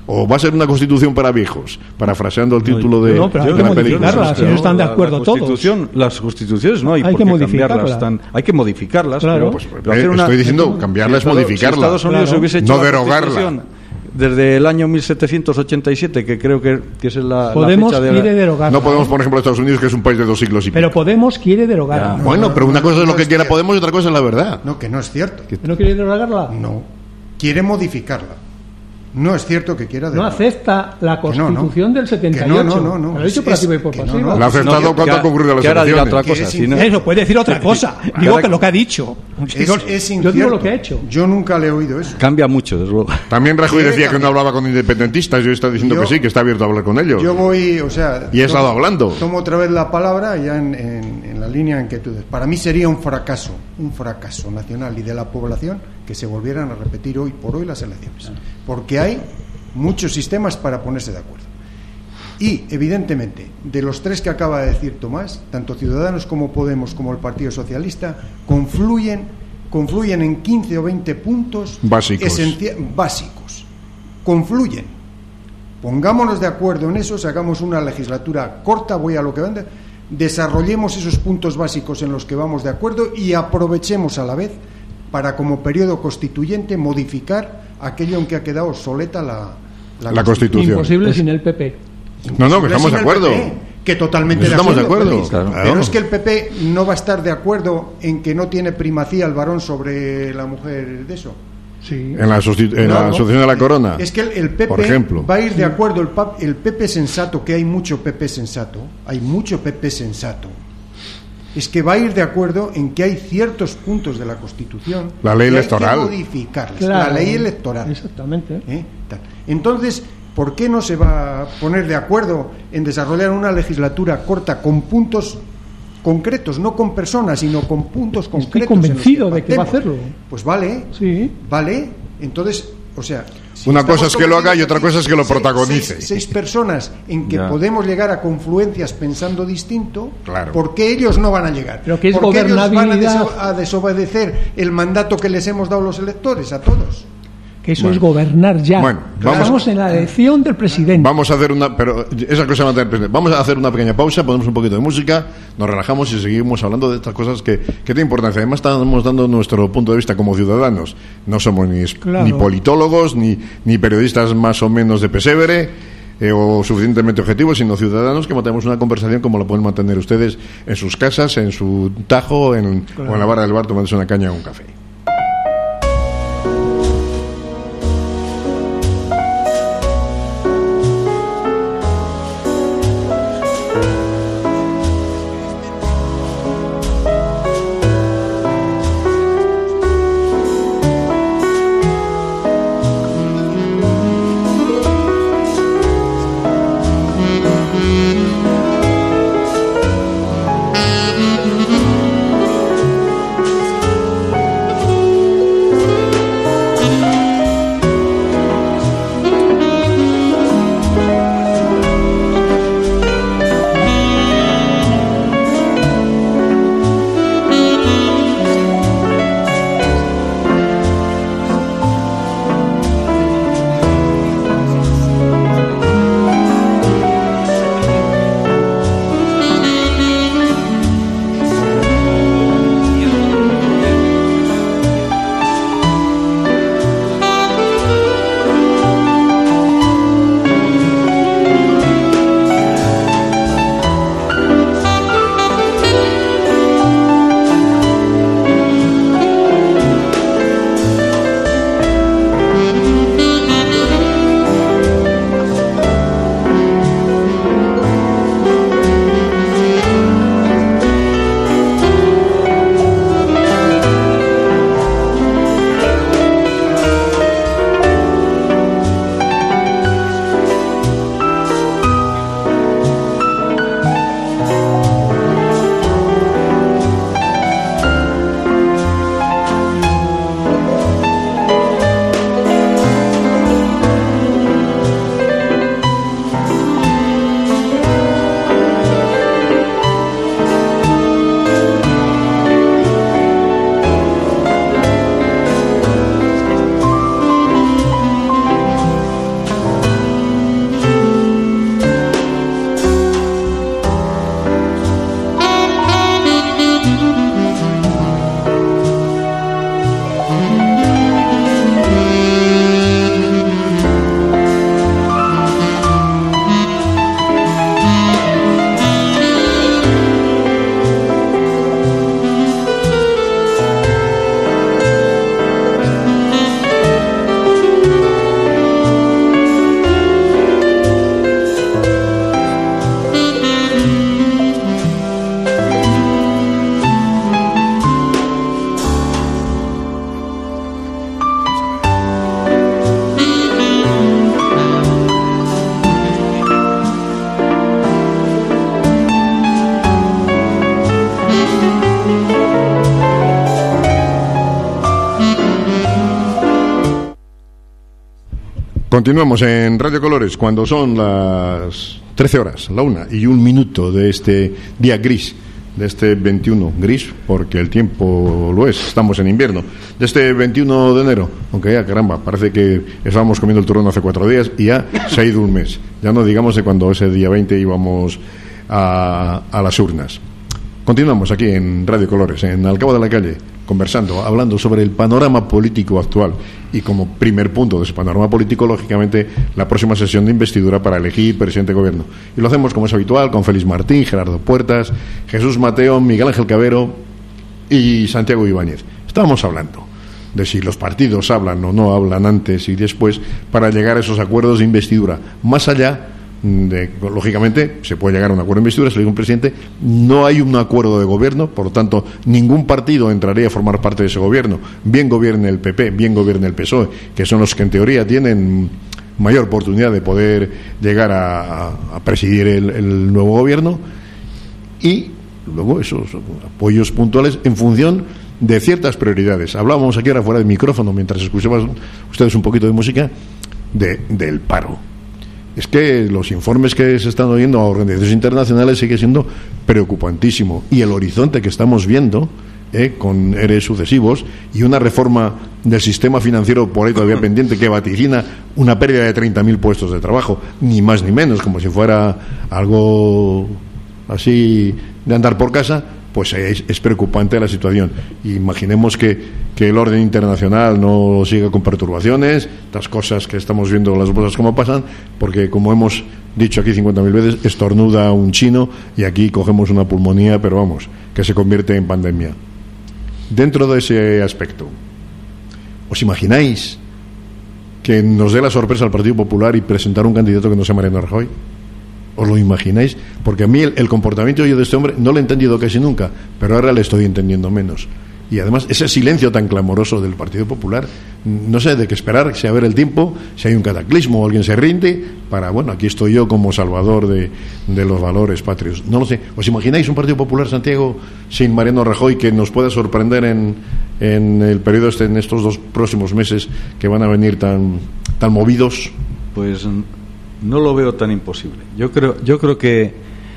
¿O va a ser una constitución para viejos? Parafraseando el título de, no, pero hay de que la película. modificarla, si no están de acuerdo todos. Las constituciones no hay por que qué modificarlas. cambiarlas. Hay que modificarlas. Claro. Pero hacer Estoy diciendo, cambiarla es modificarla. Si Estados Unidos Claro. hubiese hecho No la derogarla. Constitución desde el año 1787, que creo que es la Podemos fecha de quiere derogarla. No podemos, por ejemplo, Estados Unidos, que es un país de 2 siglos y Pero pico. Podemos quiere derogarla. Bueno, pero una cosa es lo que quiera cierto. Podemos y otra cosa es la verdad. No, que no es cierto. ¿No quiere derogarla? No. Quiere modificarla. No es cierto que quiera No derogar. acepta la Que no, Constitución del 78. Que no. Me lo he dicho por Es- activa y por que no, pasiva. no. La ha aceptado No, cuando ha concurrido las que ahora diga elecciones. otra cosa. Que Si no- Eso, puede decir otra cosa. Digo que lo que ha dicho. Digo, Es yo incierto. digo lo que ha hecho. Yo nunca le he oído eso. Cambia mucho, desde luego. También Rajoy Quiere decía que no cambiar. hablaba con independentistas. Yo está diciendo Yo- que sí, que está abierto a hablar con ellos. Yo voy, o sea... Y he estado hablando. Tomo otra vez la palabra ya en la línea en que tú... Para mí sería un fracaso nacional y de la población que se volvieran a repetir hoy por hoy las elecciones. Porque hay muchos sistemas para ponerse de acuerdo. Y, evidentemente, de los tres que acaba de decir Tomás, tanto Ciudadanos como Podemos como el Partido Socialista confluyen en 15 o 20 puntos Básicos. básicos. Confluyen. Pongámonos de acuerdo en eso, hagamos una legislatura corta, voy a lo que vende, desarrollemos esos puntos básicos en los que vamos de acuerdo y aprovechemos a la vez para, como periodo constituyente, modificar aquello en que ha quedado obsoleta la Constitución. Imposible sin el PP. No, que estamos sin de el acuerdo. PP, que totalmente Estamos de acuerdo, Félix. claro. Pero es que el PP no va a estar de acuerdo en que no tiene primacía el varón sobre la mujer de eso. Sí. En la, asociación de la corona. Es que el PP por ejemplo. va a ir de acuerdo, el PP sensato, que hay mucho PP sensato, es que va a ir de acuerdo en que hay ciertos puntos de la Constitución La ley que electoral. hay que modificarlas. Claro. La ley electoral. Exactamente. Tal. Entonces, ¿por qué no se va a poner de acuerdo en desarrollar una legislatura corta con puntos concretos, no con personas, sino con puntos concretos? Estoy convencido en los de que va a pactemos? hacerlo. Pues vale, Sí. vale. Entonces, o sea... si Una estamos cosa es que lo haga y convencidos otra cosa es que lo protagonice. Seis personas en que Ya. podemos llegar a confluencias pensando distinto, Claro. ¿por qué ellos no van a llegar? Pero que es ¿Por qué ellos van gobernabilidad. a desobedecer el mandato que les hemos dado los electores a todos? Que eso Bueno. es gobernar ya. Bueno, Estamos en la elección del presidente. Vamos a hacer pero esa cosa va a tener presente. Vamos a hacer una pequeña pausa, ponemos un poquito de música, nos relajamos y seguimos hablando de estas cosas que tienen importancia. Además estamos dando nuestro punto de vista como ciudadanos. No somos Claro. ni politólogos, ni periodistas más o menos de pesebre, o suficientemente objetivos, sino ciudadanos que mantenemos una conversación como la pueden mantener ustedes en sus casas, en su tajo, o en la barra del bar tomándose una caña o un café. Continuamos en Radio Colores cuando son las 13 horas, la 1:01 de este día gris, de este 21, gris porque el tiempo lo es, estamos en invierno, de este 21 de enero, aunque ya caramba, parece que estábamos comiendo el turrón hace 4 días y ya se ha ido un mes, ya no digamos de cuando ese día 20 íbamos a las urnas. Continuamos aquí en Radio Colores, en Al Cabo de la Calle, conversando, hablando sobre el panorama político actual y como primer punto de ese panorama político, lógicamente, la próxima sesión de investidura para elegir presidente de gobierno. Y lo hacemos como es habitual, con Félix Martín, Gerardo Puertas, Jesús Mateo, Miguel Ángel Cabero y Santiago Ibáñez. Estábamos hablando de si los partidos hablan o no hablan antes y después para llegar a esos acuerdos de investidura. Más allá lógicamente, se puede llegar a un acuerdo de investidura, se elige un presidente, no hay un acuerdo de gobierno, por lo tanto, ningún partido entraría a formar parte de ese gobierno, bien gobierne el PP, bien gobierne el PSOE, que son los que en teoría tienen mayor oportunidad de poder llegar a presidir el nuevo gobierno, y luego esos apoyos puntuales en función de ciertas prioridades. Hablábamos aquí ahora fuera del micrófono, mientras escuchaban ustedes un poquito de música, del paro. Es que los informes que se están oyendo a organizaciones internacionales sigue siendo preocupantísimo, y el horizonte que estamos viendo con ERE sucesivos y una reforma del sistema financiero por ahí todavía pendiente que vaticina una pérdida de 30.000 puestos de trabajo, ni más ni menos, como si fuera algo así de andar por casa, pues es preocupante la situación. Imaginemos que el orden internacional no siga con perturbaciones, las cosas que estamos viendo, las cosas como pasan, porque como hemos dicho aquí 50.000 veces, estornuda un chino y aquí cogemos una pulmonía, pero vamos, que se convierte en pandemia. Dentro de ese aspecto, ¿os imagináis que nos dé la sorpresa al Partido Popular y presentar un candidato que no sea Mariano Rajoy? ¿Os lo imagináis? Porque a mí el comportamiento yo de este hombre no lo he entendido casi nunca, pero ahora le estoy entendiendo menos. Y además ese silencio tan clamoroso del Partido Popular, no sé de qué esperar, si a ver el tiempo, si hay un cataclismo o alguien se rinde, para, bueno, aquí estoy yo como salvador de los valores patrios. No lo sé. ¿Os imagináis un Partido Popular, Santiago, sin Mariano Rajoy, que nos pueda sorprender en el periodo en estos 2 próximos meses que van a venir tan movidos? Pues no lo veo tan imposible. Yo creo que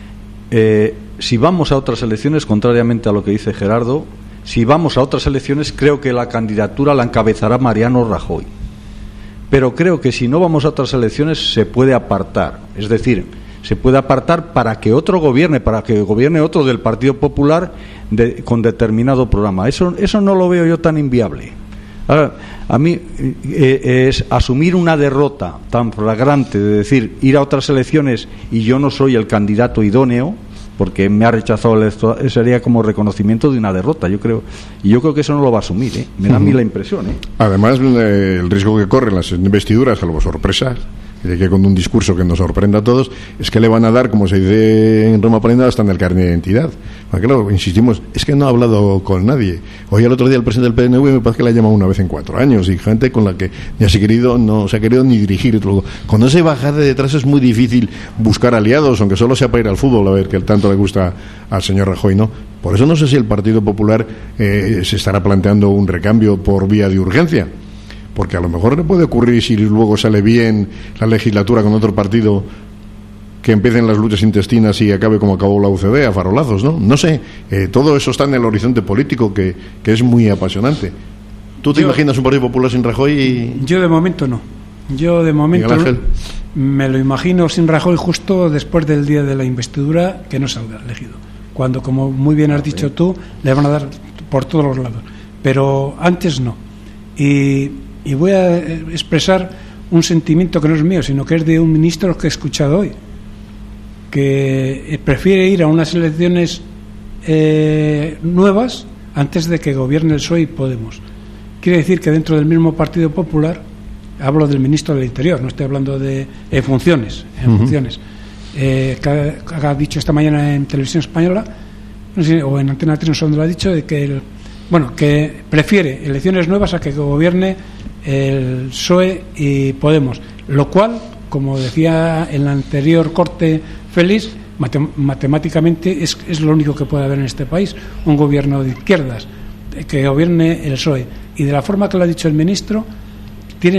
si vamos a otras elecciones, contrariamente a lo que dice Gerardo, si vamos a otras elecciones, creo que la candidatura la encabezará Mariano Rajoy. Pero creo que si no vamos a otras elecciones se puede apartar. Es decir, se puede apartar para que otro gobierne, para que gobierne otro del Partido Popular con determinado programa. Eso no lo veo yo tan inviable. Ahora, a mí es asumir una derrota tan flagrante, de decir, ir a otras elecciones y yo no soy el candidato idóneo, porque me ha rechazado el electorado, sería como reconocimiento de una derrota, yo creo. Y yo creo que eso no lo va a asumir, me da a mí la impresión. Además, el riesgo que corren las investiduras, salvo sorpresas, de que con un discurso que nos sorprenda a todos, es que le van a dar, como se dice en Roma Plena, hasta en el carnet de identidad. Porque claro, insistimos, es que no ha hablado con nadie. Hoy el otro día el presidente del PNV me parece que la ha llamado una vez en 4 años, y gente con la que no se ha querido ni dirigir. Con ese bajar de detrás es muy difícil buscar aliados, aunque solo sea para ir al fútbol, a ver que tanto le gusta al señor Rajoy, ¿no? Por eso no sé si el Partido Popular se estará planteando un recambio por vía de urgencia, porque a lo mejor le puede ocurrir, si luego sale bien la legislatura con otro partido, que empiecen las luchas intestinas y acabe como acabó la UCD, a farolazos, ¿no? No sé, todo eso está en el horizonte político, que es muy apasionante. ¿Tú te imaginas un Partido Popular sin Rajoy? Yo de momento no. Yo de momento me lo imagino sin Rajoy justo después del día de la investidura, que no salga elegido. Cuando, como muy bien has dicho tú, le van a dar por todos los lados. Pero antes no. Y voy a expresar un sentimiento que no es mío, sino que es de un ministro que he escuchado hoy, que prefiere ir a unas elecciones nuevas antes de que gobierne el PSOE y Podemos. Quiere decir que dentro del mismo Partido Popular, hablo del ministro del Interior, no estoy hablando de funciones, funciones, que ha dicho esta mañana en Televisión Española, no sé, o en Antena 3, no sé dónde lo ha dicho, de que que prefiere elecciones nuevas a que gobierne el PSOE y Podemos, lo cual, como decía en la anterior corte Félix, matemáticamente es lo único que puede haber en este país, un gobierno de izquierdas que gobierne el PSOE. Y de la forma que lo ha dicho el ministro, tienen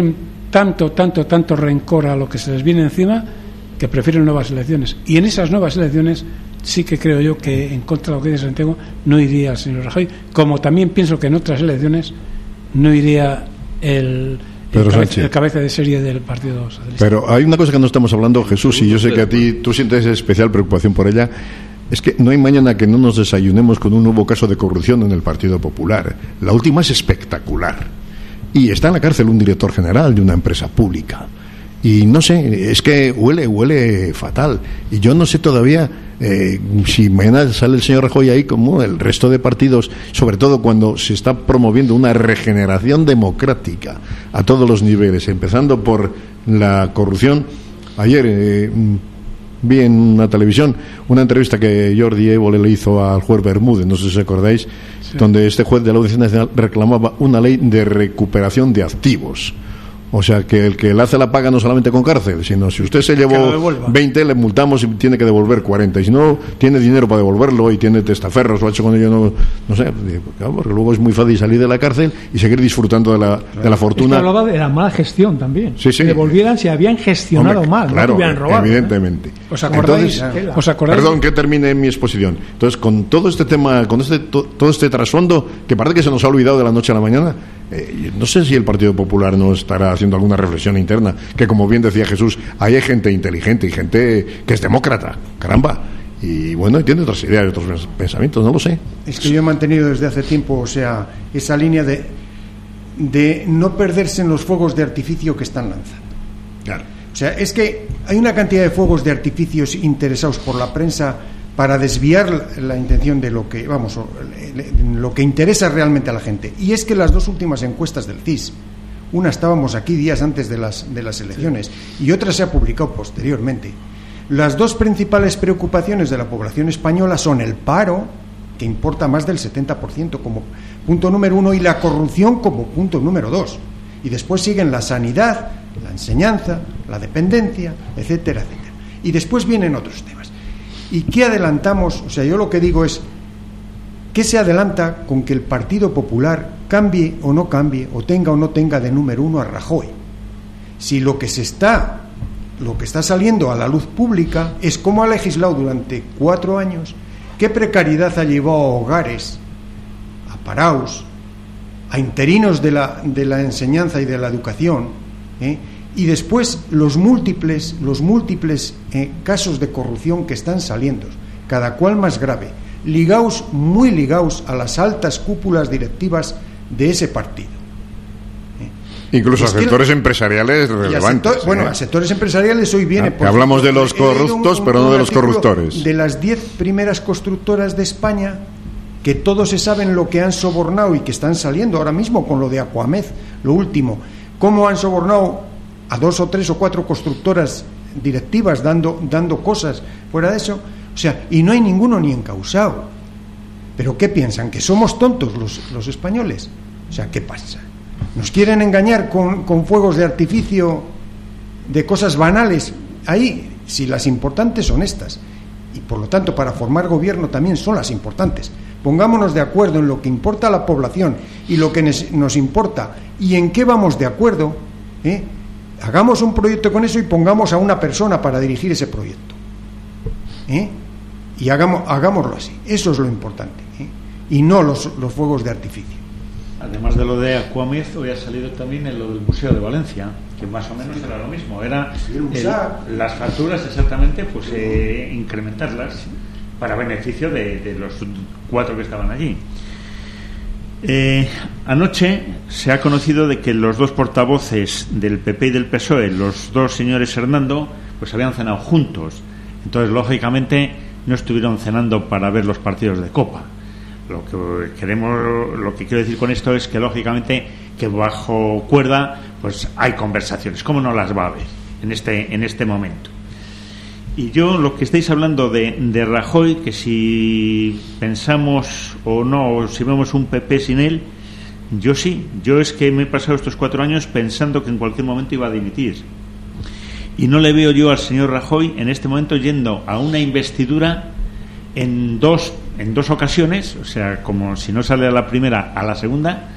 tanto rencor a lo que se les viene encima que prefieren nuevas elecciones. Y en esas nuevas elecciones sí que creo yo que, en contra de lo que dice Santiago, no iría el señor Rajoy, como también pienso que en otras elecciones no iría el cabeza de serie del Partido Socialista. Pero hay una cosa que no estamos hablando, Jesús, y yo sé que a ti tú sientes especial preocupación por ella. Es que no hay mañana que no nos desayunemos con un nuevo caso de corrupción en el Partido Popular. La última es espectacular. Y está en la cárcel un director general de una empresa pública. Y no sé, es que huele fatal. Y yo no sé todavía si mañana sale el señor Rajoy ahí como el resto de partidos, sobre todo cuando se está promoviendo una regeneración democrática a todos los niveles, empezando por la corrupción. Ayer vi en una televisión una entrevista que Jordi Évole le hizo al juez Bermúdez, no sé si os acordáis, sí, donde este juez de la Audiencia Nacional reclamaba una ley de recuperación de activos. O sea, que el que le hace la paga no solamente con cárcel, sino si usted se llevó 20, le multamos y tiene que devolver 40. Y si no tiene dinero para devolverlo y tiene testaferros o ha hecho con ello, no sé, porque luego es muy fácil salir de la cárcel y seguir disfrutando de la fortuna. Esto hablaba de la mala gestión también. Sí. Que devolvieran si habían gestionado mal, claro, no hubieran robado. Evidentemente. ¿Os acordáis? Perdón que termine mi exposición. Entonces, con todo este tema, con todo este trasfondo, que parece que se nos ha olvidado de la noche a la mañana, no sé si el Partido Popular no estará haciendo alguna reflexión interna, que como bien decía Jesús, ahí hay gente inteligente y gente que es demócrata, caramba, y bueno, y tiene otras ideas y otros pensamientos, no lo sé. Es que yo he mantenido desde hace tiempo, o sea, esa línea de no perderse en los fuegos de artificio que están lanzando. Claro. O sea, es que hay una cantidad de fuegos de artificios interesados por la prensa para desviar la intención de lo que, lo que interesa realmente a la gente. Y es que las dos últimas encuestas del CIS, una estábamos aquí días antes de las elecciones y otra se ha publicado posteriormente. Las dos principales preocupaciones de la población española son el paro, que importa más del 70% como punto número 1, y la corrupción como punto número 2. Y después siguen la sanidad, la enseñanza, la dependencia, etcétera, etcétera. Y después vienen otros temas. ¿Y qué adelantamos? O sea, yo lo que digo es, ¿qué se adelanta con que el Partido Popular cambie o no cambie, o tenga o no tenga de número 1 a Rajoy? Si lo que está saliendo a la luz pública es cómo ha legislado durante 4 años, qué precariedad ha llevado a hogares, a paraos, a interinos de la enseñanza y de la educación, y después los múltiples casos de corrupción que están saliendo, cada cual más grave, muy ligados a las altas cúpulas directivas de ese partido. Incluso a sectores empresariales relevantes. A sectores empresariales hoy viene. Hablamos de los corruptos, pero no de los corruptores. De las 10 primeras constructoras de España, que todos se saben lo que han sobornado y que están saliendo ahora mismo con lo de Aquamed, lo último. Cómo han sobornado a 2 o 3 o 4 constructoras directivas dando cosas fuera de eso. O sea, y no hay ninguno ni encausado. ¿Pero qué piensan? ¿Que somos tontos los españoles? O sea, ¿qué pasa? ¿Nos quieren engañar con fuegos de artificio de cosas banales? Ahí, si las importantes son estas, y por lo tanto para formar gobierno también son las importantes. Pongámonos de acuerdo en lo que importa a la población y lo que nos importa y en qué vamos de acuerdo, hagamos un proyecto con eso y pongamos a una persona para dirigir ese proyecto, y hagámoslo así. Eso es lo importante, y no los fuegos de artificio. Además de lo de Aquamed, hoy ha salido también en lo del Museo de Valencia, que más o menos era lo mismo, era las facturas exactamente, pues incrementarlas para beneficio de los 4 que estaban allí. Anoche se ha conocido de que los 2 portavoces del PP y del PSOE, los 2 señores Hernando, pues habían cenado juntos. Entonces, lógicamente, no estuvieron cenando para ver los partidos de Copa. Lo que quiero decir con esto es que, lógicamente, que bajo cuerda pues hay conversaciones. ¿Cómo no las va a haber en este momento? Y yo, lo que estáis hablando de Rajoy, que si pensamos o no, o si vemos un PP sin él, yo es que me he pasado estos 4 años pensando que en cualquier momento iba a dimitir. Y no le veo yo al señor Rajoy en este momento yendo a una investidura en dos ocasiones, o sea, como si no sale a la primera, a la segunda,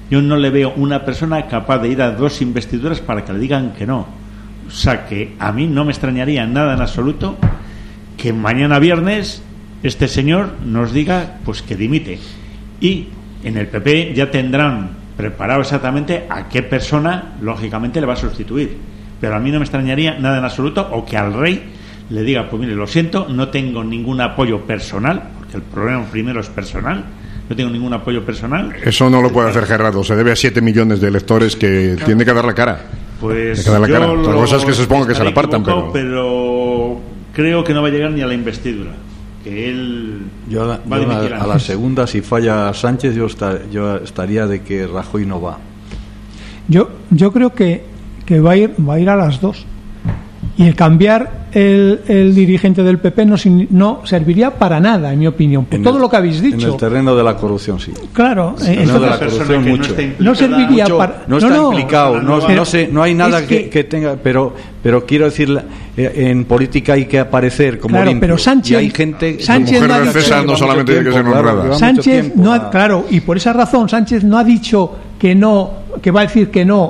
yo no le veo una persona capaz de ir a 2 investiduras para que le digan que no. O sea, que a mí no me extrañaría nada en absoluto que mañana viernes este señor nos diga pues que dimite. Y en el PP ya tendrán preparado exactamente a qué persona lógicamente le va a sustituir. Pero a mí no me extrañaría nada en absoluto, o que al rey le diga, pues mire, lo siento, no tengo ningún apoyo personal, porque el problema primero es personal, no tengo ningún apoyo personal. Eso no lo puede hacer Gerardo, se debe a 7 millones de electores que tiene que dar la cara. Pues yo otra cosa es que se suponga que se la apartan, pero creo que no va a llegar ni a la investidura, que él va a dimitir a la segunda, si falla Sánchez, yo estaría de que Rajoy no va. Yo creo que va a ir a las 2. Y el cambiar el dirigente del PP no serviría para nada, en mi opinión, por todo lo que habéis dicho. En el terreno de la corrupción, sí. Claro, en el de la corrupción mucho. No serviría mucho, para... No está implicado, no hay nada que tenga, pero quiero decir, en política hay que aparecer como limpio. Pero Sánchez, y hay gente... Sánchez mujer francesa no solamente tiene que ser honrada. Sánchez claro, y por esa razón Sánchez no ha dicho que va a decir que no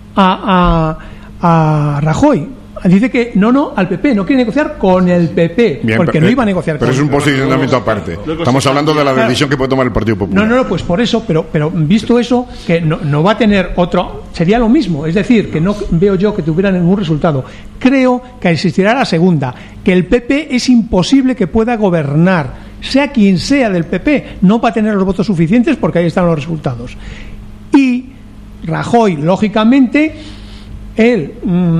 a Rajoy. Dice que no al PP, no quiere negociar con el PP. Bien, porque no iba a negociar con el PP. Pero es un posicionamiento aparte. Estamos hablando de la decisión que puede tomar el Partido Popular. No, pues por eso, pero visto eso, que no va a tener otro, sería lo mismo. Es decir, que no veo yo que tuviera ningún resultado. Creo que existirá la segunda, que el PP es imposible que pueda gobernar, sea quien sea del PP, no va a tener los votos suficientes porque ahí están los resultados. Y Rajoy, lógicamente, él...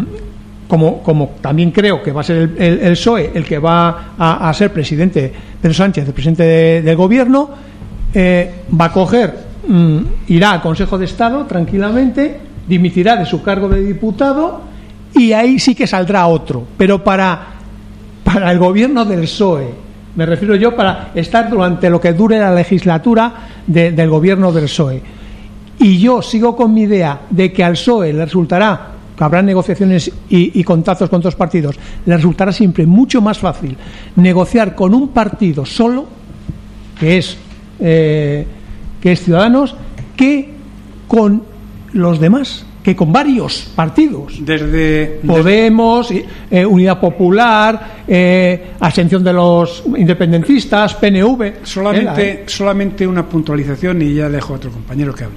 Como también creo que va a ser el PSOE el que va a ser presidente, Pedro Sánchez, el presidente del gobierno, va a coger, irá al Consejo de Estado tranquilamente, dimitirá de su cargo de diputado y ahí sí que saldrá otro. Pero para el gobierno del PSOE, me refiero yo, para estar durante lo que dure la legislatura del gobierno del PSOE. Y yo sigo con mi idea de que al PSOE le resultará, habrá negociaciones y contactos con otros partidos, le resultará siempre mucho más fácil negociar con un partido solo, que es Ciudadanos, que con los demás, que con varios partidos. Desde Podemos, Unidad Popular, abstención de los independentistas, PNV. Solamente una puntualización y ya dejo a otro compañero que hable.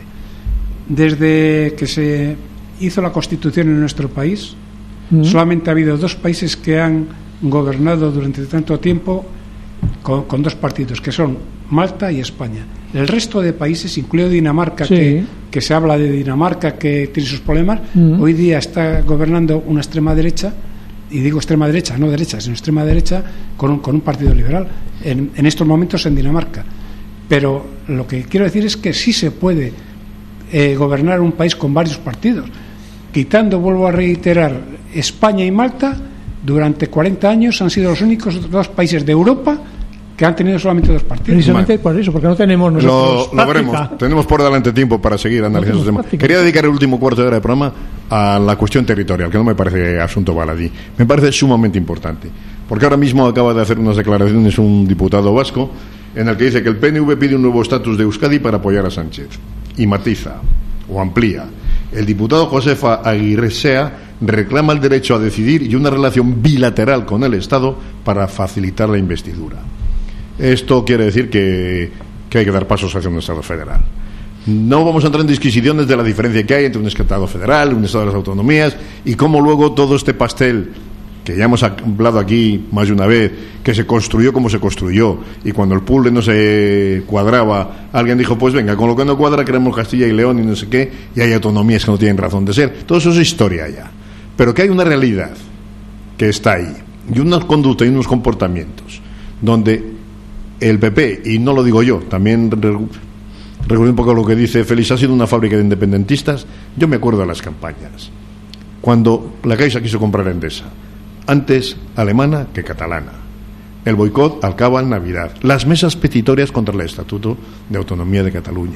Desde que se hizo la Constitución en nuestro país, solamente ha habido 2 países que han gobernado durante tanto tiempo con 2 partidos, que son Malta y España. El resto de países, incluido Dinamarca, sí, que se habla de Dinamarca, que tiene sus problemas, hoy día está gobernando una extrema derecha, y digo extrema derecha, no derecha, sino extrema derecha, con un partido liberal, en estos momentos en Dinamarca. Pero lo que quiero decir es que sí se puede gobernar un país con varios partidos. Quitando, vuelvo a reiterar, España y Malta, durante 40 años han sido los únicos 2 países de Europa que han tenido solamente 2 partidos. Precisamente por eso, porque no tenemos nosotros lo veremos. Tenemos por delante tiempo para seguir analizando este tema. Práctica. Quería dedicar el último cuarto de hora de programa a la cuestión territorial, que no me parece asunto baladí. Me parece sumamente importante, porque ahora mismo acaba de hacer unas declaraciones un diputado vasco en el que dice que el PNV pide un nuevo estatus de Euskadi para apoyar a Sánchez, y matiza o amplía: el diputado Josefa Aguirresea reclama el derecho a decidir y una relación bilateral con el Estado para facilitar la investidura. Esto quiere decir que hay que dar pasos hacia un Estado federal. No vamos a entrar en disquisiciones de la diferencia que hay entre un Estado federal, un Estado de las autonomías, y cómo luego todo este pastel, que ya hemos hablado aquí más de una vez, que se construyó como se construyó, y cuando el puzzle no se cuadraba, alguien dijo, pues venga, con lo que no cuadra queremos Castilla y León y no sé qué, y hay autonomías que no tienen razón de ser. Todo eso es historia ya. Pero que hay una realidad que está ahí, y unas conductas y unos comportamientos, donde el PP, y no lo digo yo, también recuerdo un poco lo que dice Félix, ha sido una fábrica de independentistas. Yo me acuerdo de las campañas, cuando la Caixa quiso comprar Endesa, antes alemana que catalana, el boicot al cabo en Navidad, las mesas petitorias contra el Estatuto de Autonomía de Cataluña,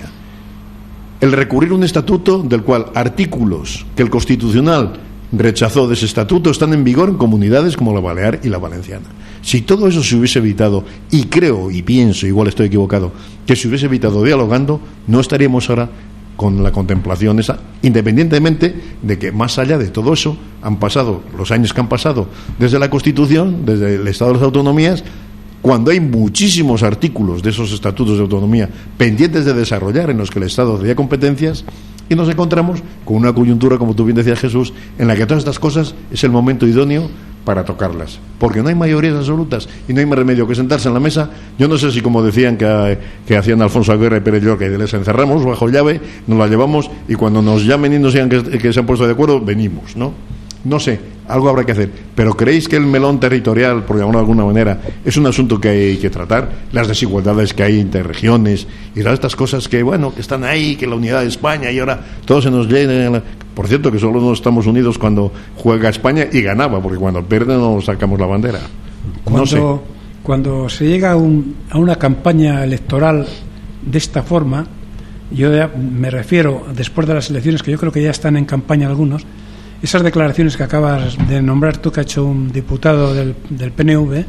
el recurrir a un estatuto del cual artículos que el Constitucional rechazó de ese estatuto están en vigor en comunidades como la Balear y la Valenciana. Si todo eso se hubiese evitado, y creo y pienso, igual estoy equivocado, que se hubiese evitado dialogando, no estaríamos ahora con la contemplación esa, independientemente de que más allá de todo eso han pasado los años que han pasado desde la Constitución, desde el Estado de las Autonomías, cuando hay muchísimos artículos de esos estatutos de autonomía pendientes de desarrollar, en los que el Estado tenía competencias, y nos encontramos con una coyuntura, como tú bien decías, Jesús, en la que todas estas cosas es el momento idóneo para tocarlas, porque no hay mayorías absolutas y no hay más remedio que sentarse en la mesa. Yo no sé si, como decían que hacían Alfonso Aguirre y Pérez Llor, que les encerramos bajo llave, nos la llevamos y cuando nos llamen y nos digan que se han puesto de acuerdo, venimos, ¿no? No sé, algo habrá que hacer. Pero ¿creéis que el melón territorial, por llamarlo de alguna manera, es un asunto que hay que tratar? Las desigualdades que hay interregiones y todas estas cosas que, bueno, que están ahí, que la unidad de España y ahora todo se nos llena. Por cierto, que solo nos estamos unidos cuando juega España y ganaba, porque cuando pierde no sacamos la bandera. Cuando se llega a una campaña electoral de esta forma, yo me refiero, después de las elecciones, que yo creo que ya están en campaña algunos, esas declaraciones que acabas de nombrar tú, que ha hecho un diputado del PNV,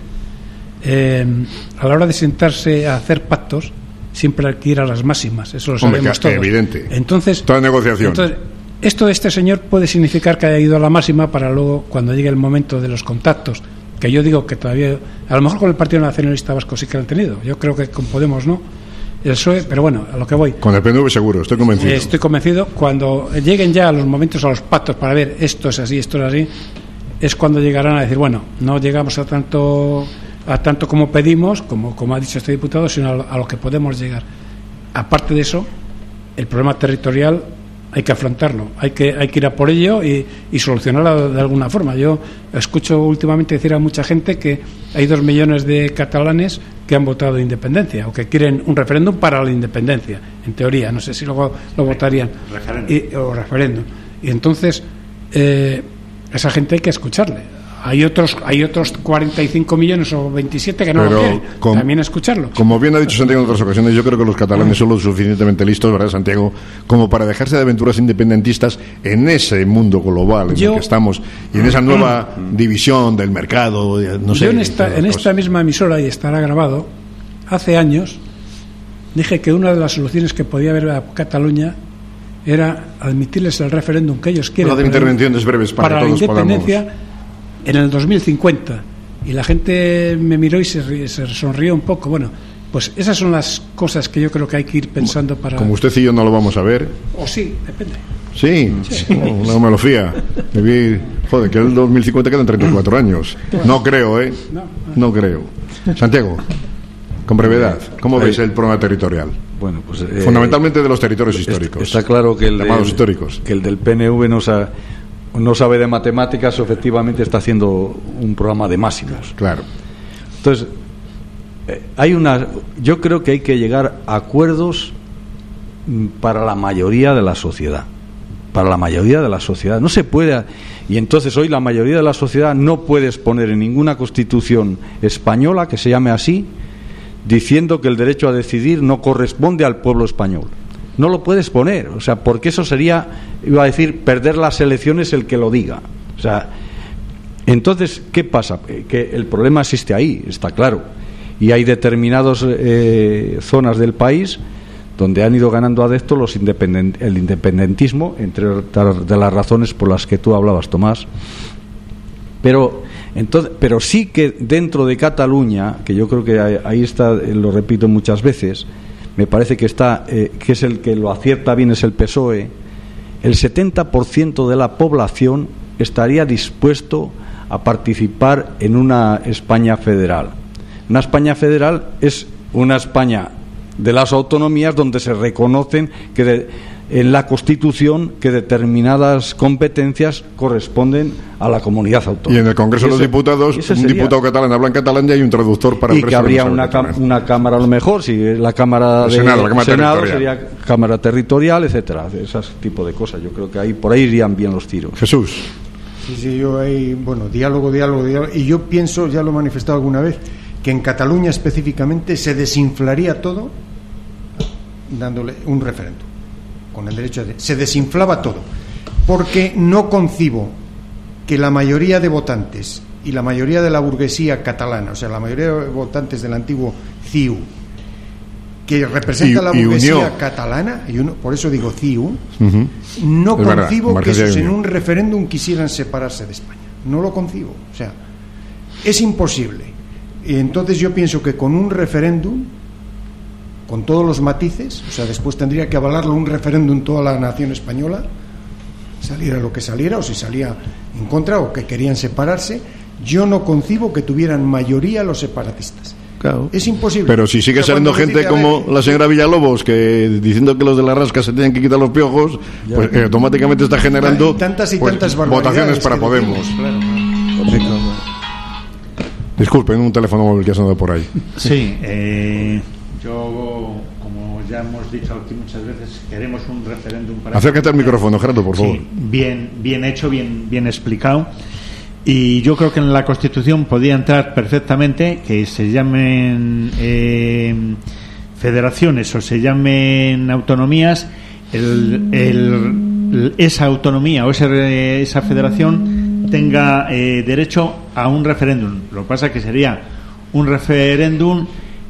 a la hora de sentarse a hacer pactos, siempre hay que ir a las máximas. Eso lo sabemos todos. Evidente. Entonces, toda negociación. Esto de este señor puede significar que haya ido a la máxima para luego, cuando llegue el momento de los contactos, que yo digo que todavía, a lo mejor con el Partido Nacionalista Vasco sí que lo han tenido. Yo creo que con Podemos no. El PSOE, pero bueno, a lo que voy. Con el PNV seguro, estoy convencido. Estoy convencido. Cuando lleguen ya los momentos, a los pactos para ver esto es así, esto es así, es cuando llegarán a decir, bueno, no llegamos a tanto como pedimos, como ha dicho este diputado, sino a lo que podemos llegar. Aparte de eso, el problema territorial hay que afrontarlo, hay que ir a por ello y solucionarlo de alguna forma. Yo escucho últimamente decir a mucha gente que hay 2 millones de catalanes que han votado independencia o que quieren un referéndum para la independencia, en teoría, no sé si luego lo votarían o referéndum. Y entonces esa gente hay que escucharle. Hay otros 45 millones o 27 que no lo quieren. También escucharlo. Como bien ha dicho Santiago en otras ocasiones, yo creo que los catalanes son lo suficientemente listos, ¿verdad, Santiago?, como para dejarse de aventuras independentistas en ese mundo global en el que estamos y en esa nueva división del mercado. No sé, yo en esta misma emisora, y estará grabado, hace años dije que una de las soluciones que podía haber a Cataluña era admitirles el referéndum que ellos quieren de intervenciones breves para la independencia en el 2050, y la gente me miró y se sonrió un poco. Bueno, pues esas son las cosas que yo creo que hay que ir pensando para... Como usted y yo no lo vamos a ver. O sí, depende. Sí. No me lo fía. Joder, que el 2050 quedan 34 años. No creo, ¿eh? No creo. Santiago, con brevedad, ¿cómo ves el problema territorial? Bueno, pues fundamentalmente de los territorios históricos. Está claro que históricos. Que el del PNV no sabe de matemáticas, o efectivamente está haciendo un programa de máximos. Claro. Entonces, yo creo que hay que llegar a acuerdos para la mayoría de la sociedad. Para la mayoría de la sociedad. No se puede. Y entonces hoy la mayoría de la sociedad no puedes poner en ninguna constitución española que se llame así, diciendo que el derecho a decidir no corresponde al pueblo español. No lo puedes poner, o sea, porque eso sería, iba a decir, perder las elecciones el que lo diga. O sea, entonces, ¿qué pasa? Que el problema existe ahí, está claro. Y hay determinadas zonas del país donde han ido ganando adeptos el independentismo, entre otras de las razones por las que tú hablabas, Tomás. Pero sí que dentro de Cataluña, que yo creo que ahí está, lo repito muchas veces, me parece que que es el que lo acierta bien, es el PSOE. El 70% de la población estaría dispuesto a participar en una España federal. Una España federal es una España de las autonomías donde se reconocen en la Constitución que determinadas competencias corresponden a la comunidad autónoma. Y en el Congreso de los Diputados, un diputado catalán habla en catalán y hay un traductor para... Y que habría una cámara, a lo mejor, si la Cámara de Senado sería Cámara Territorial, etcétera, ese tipo de cosas. Yo creo que por ahí irían bien los tiros. Jesús. Sí, yo ahí, diálogo, y yo pienso, ya lo he manifestado alguna vez, que en Cataluña específicamente se desinflaría todo dándole un referéndum. Con el derecho se desinflaba todo, porque no concibo que la mayoría de votantes y la mayoría de la burguesía catalana, o sea, la mayoría de votantes del antiguo CIU, que representa la burguesía unió. catalana, por eso digo CIU, Uh-huh. no Es verdad, concibo que Marquesa de esos en Unió. un referéndum quisieran separarse de España. No lo concibo. O sea, es imposible. Y entonces yo pienso que con un referéndum, con todos los matices, o sea, después tendría que avalarlo un referéndum toda la nación española, saliera lo que saliera, o si salía en contra o que querían separarse, yo no concibo que tuvieran mayoría los separatistas. Claro. Es imposible. Pero si sigue O sea, saliendo cuando gente dice, a como ver, la señora Villalobos, que diciendo que los de la rasca se tienen que quitar los piojos, pues automáticamente está generando tantas y pues, tantas barbaridades votaciones para que Podemos. decimos, claro. Disculpen, un teléfono móvil que ha sonado por ahí. Sí, yo, como ya hemos dicho aquí muchas veces, queremos un referéndum para... Acércate al micrófono, Gerardo, por favor. Sí, bien hecho, bien explicado. Y yo creo que en la Constitución podía entrar perfectamente que se llamen federaciones o se llamen autonomías, esa autonomía o esa federación tenga derecho a un referéndum. Lo que pasa es que sería un referéndum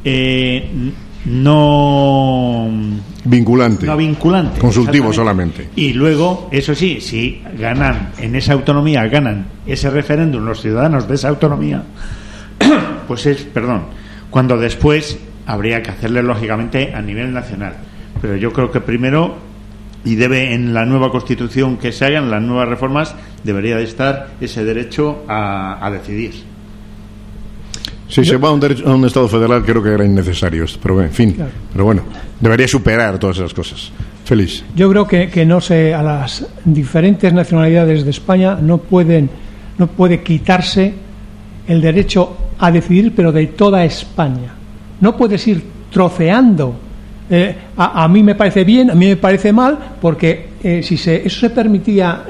no Vinculante. Consultivo exactamente. solamente. Y luego, eso sí, si ganan en esa autonomía, ganan ese referéndum los ciudadanos de esa autonomía, pues cuando después habría que hacerle lógicamente a nivel nacional. Pero yo creo que primero, y debe en la nueva Constitución que se hagan, las nuevas reformas, debería de estar ese derecho a decidir. Si se va a un Estado federal, creo que era innecesario, pero en fin. Claro. Pero bueno, debería superar todas esas cosas. Feliz. Yo creo que no sé, a las diferentes nacionalidades de España no puede quitarse el derecho a decidir, pero de toda España. No puedes ir troceando. A mí me parece bien, a mí me parece mal, porque si eso se permitía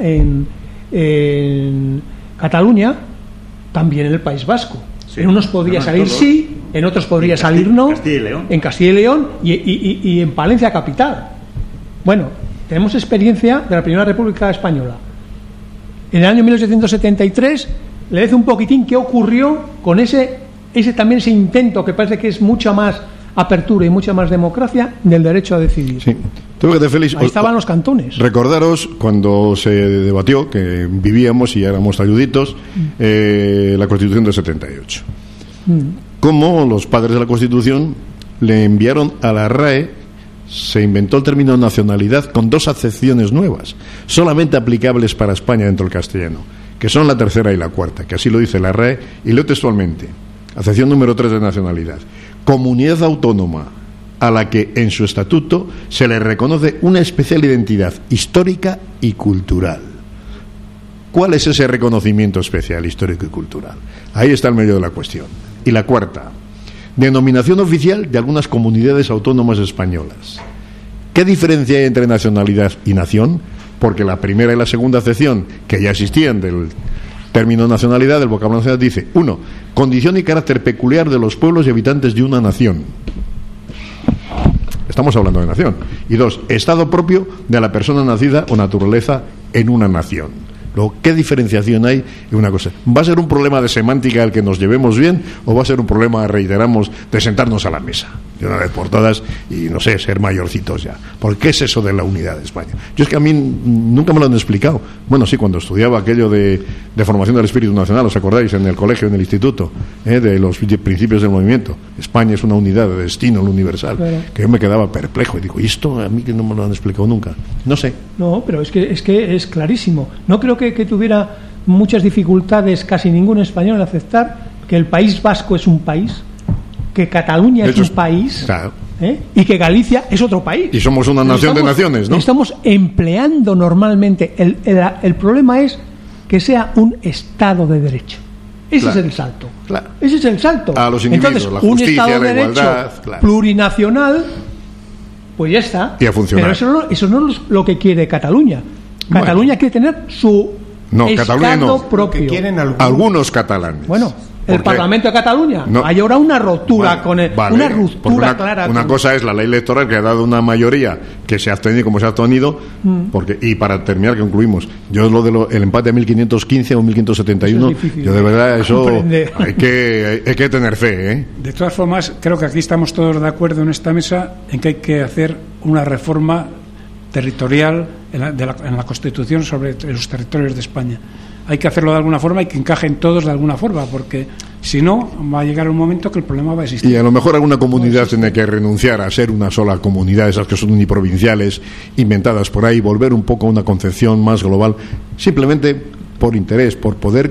en Cataluña, también en el País Vasco. Sí. En unos podría salir todos. sí, en otros podría salir no. Castilla y León. En Castilla y León y en Palencia capital. Bueno, tenemos experiencia de la Primera República Española. En el año 1873, le dice un poquitín qué ocurrió con ese intento que parece que es mucha más apertura y mucha más democracia del derecho a decidir. Sí. Tengo que te feliz. Ahí estaban los cantones. Recordaros cuando se debatió, que vivíamos y éramos talluditos, la Constitución del 78. Cómo los padres de la Constitución le enviaron a la RAE, se inventó el término nacionalidad con 2 acepciones nuevas, solamente aplicables para España dentro del castellano, que son la tercera y la cuarta, que así lo dice la RAE, y leo textualmente. Acepción número 3 de nacionalidad. Comunidad autónoma a la que en su estatuto se le reconoce una especial identidad histórica y cultural. ¿Cuál es ese reconocimiento especial histórico y cultural? Ahí está el medio de la cuestión. Y la cuarta, denominación oficial de algunas comunidades autónomas españolas. ¿Qué diferencia hay entre nacionalidad y nación? Porque la primera y la segunda acepción, que ya existían del término nacionalidad, del vocabulario nacional, dice: 1. Condición y carácter peculiar de los pueblos y habitantes de una nación. Estamos hablando de nación. Y 2. Estado propio de la persona nacida o naturaleza en una nación. Luego, ¿qué diferenciación hay en una cosa? ¿Va a ser un problema de semántica el que nos llevemos bien, o va a ser un problema, reiteramos, de sentarnos a la mesa de una vez por todas y, no sé, ser mayorcitos ya? ¿Por qué es eso de la unidad de España? Yo es que a mí nunca me lo han explicado. Bueno, sí, cuando estudiaba aquello de formación del espíritu nacional, ¿os acordáis? En el colegio, en el instituto, de los principios del movimiento. España es una unidad de destino, lo universal. Claro. Que yo me quedaba perplejo y digo, ¿y esto a mí que no me lo han explicado nunca? No sé. No, pero es que es clarísimo. No creo que tuviera muchas dificultades casi ningún español en aceptar que el País Vasco es un país, que Cataluña es un país, claro, y que Galicia es otro país. Y somos una nación de naciones, ¿no? Estamos empleando normalmente. El problema es que sea un Estado de derecho. Ese claro, es el salto. Claro. Ese es el salto. A los individuos, entonces, la justicia, un Estado la de derecho igualdad, claro, plurinacional, pues ya está. Y a funcionar. Pero eso no es lo que quiere Cataluña. Cataluña quiere tener su Estado Cataluña no. propio. Que quieren algunos catalanes. Bueno, el Parlamento de Cataluña, no, hay ahora una ruptura con el, vale, una ruptura clara. Una cosa es la ley electoral que ha dado una mayoría que se ha abstenido como se ha abstenido, porque, y para terminar, que concluimos, yo lo de el empate de 1515 o 1571, yo de verdad eso hay que tener fe, ¿eh? De todas formas, creo que aquí estamos todos de acuerdo en esta mesa en que hay que hacer una reforma territorial en la Constitución sobre los territorios de España. Hay que hacerlo de alguna forma y que encajen todos de alguna forma, porque si no, va a llegar un momento que el problema va a existir. Y a lo mejor alguna comunidad tiene que renunciar a ser una sola comunidad, esas que son uniprovinciales, inventadas por ahí, volver un poco a una concepción más global, simplemente por interés, por poder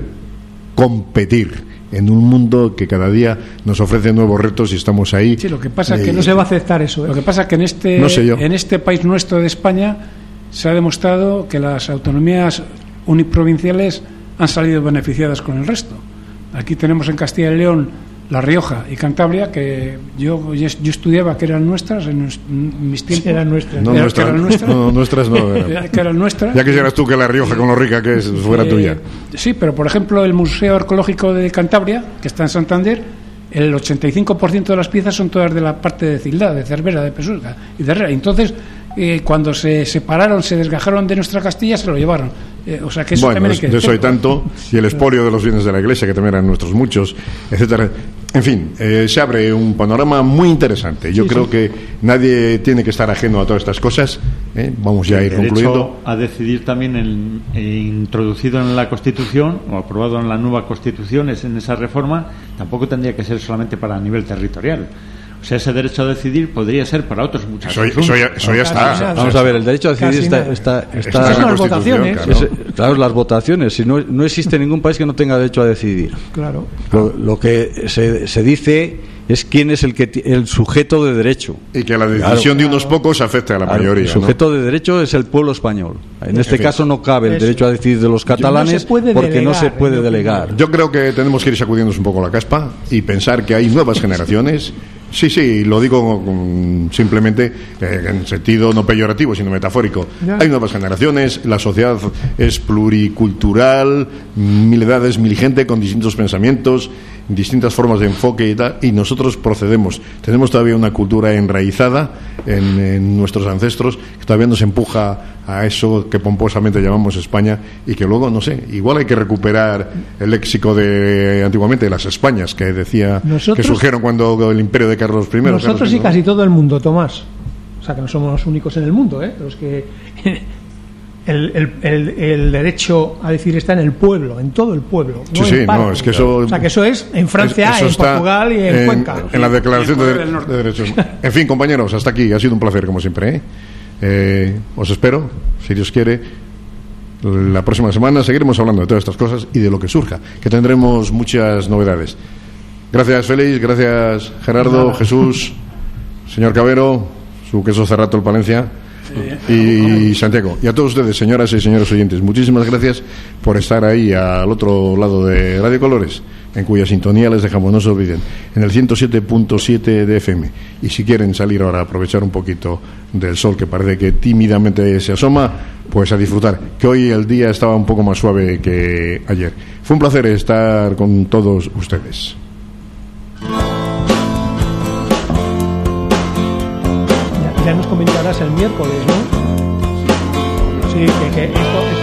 competir en un mundo que cada día nos ofrece nuevos retos y estamos ahí. Sí, lo que pasa es que no se va a aceptar eso, ¿eh? Lo que pasa es que en este país nuestro de España se ha demostrado que las autonomías uniprovinciales han salido beneficiadas con el resto. Aquí tenemos en Castilla y León La Rioja y Cantabria, que yo estudiaba que eran nuestras en mis tiempos. Sí, eran nuestras. No, nuestras no. Que eran nuestras. Ya quisieras tú que La Rioja, con lo rica que es, fuera tuya. Sí, pero por ejemplo el Museo Arqueológico de Cantabria, que está en Santander, el 85% de las piezas son todas de la parte de Cildá, de Cervera, de Pesuelga y de Herrera. Entonces, cuando se separaron, se desgajaron de nuestra Castilla, se lo llevaron. O sea que eso también hay que de eso hay tanto, y el expolio de los bienes de la Iglesia, que también eran nuestros muchos, etcétera. En fin, se abre un panorama muy interesante. Yo creo que nadie tiene que estar ajeno a todas estas cosas. Vamos ya a ir concluyendo. El derecho a decidir también introducido en la Constitución o aprobado en la nueva Constitución, en esa reforma, tampoco tendría que ser solamente para nivel territorial. O sea, ese derecho a decidir podría ser para otros muchos asuntos. Eso ya está. Vamos a ver, el derecho a decidir está en la las votaciones. Claro, las votaciones. Si no existe ningún país que no tenga derecho a decidir. Claro. Lo que se dice es quién es el sujeto de derecho. Y que la decisión de unos pocos afecte a la mayoría. El sujeto de derecho es el pueblo español. En este caso no cabe el derecho a decidir de los catalanes porque no se puede delegar. Yo creo que tenemos que ir sacudiéndonos un poco la caspa y pensar que hay nuevas generaciones. Sí, lo digo simplemente en sentido no peyorativo, sino metafórico. Hay nuevas generaciones, la sociedad es pluricultural, mil edades, mil gente con distintos pensamientos, distintas formas de enfoque y tal, y nosotros tenemos todavía una cultura enraizada en nuestros ancestros que todavía nos empuja a eso que pomposamente llamamos España, y que luego, no sé, igual hay que recuperar el léxico de antiguamente, de las Españas, que decía que surgieron cuando el imperio de Carlos I. Nosotros y casi todo el mundo, Tomás. O sea, que no somos los únicos en el mundo, los que el derecho a decir está en el pueblo, en todo el pueblo. No, es que eso. O sea, que eso es en Francia, en Portugal y en Cuenca. En la Declaración de Derechos. En fin, compañeros, hasta aquí. Ha sido un placer, como siempre. Os espero, si Dios quiere. La próxima semana seguiremos hablando de todas estas cosas y de lo que surja, que tendremos muchas novedades. Gracias, Félix. Gracias, Gerardo, Jesús, señor Cabero, su queso Cerrato el Palencia. Y Santiago, y a todos ustedes, señoras y señores oyentes, muchísimas gracias por estar ahí al otro lado de Radio Colores, en cuya sintonía les dejamos, no se olviden, en el 107.7 de FM. Y si quieren salir ahora a aprovechar un poquito del sol, que parece que tímidamente se asoma, pues a disfrutar, que hoy el día estaba un poco más suave que ayer. Fue un placer estar con todos ustedes. Ya nos comentarás el miércoles, ¿no? Sí, que esto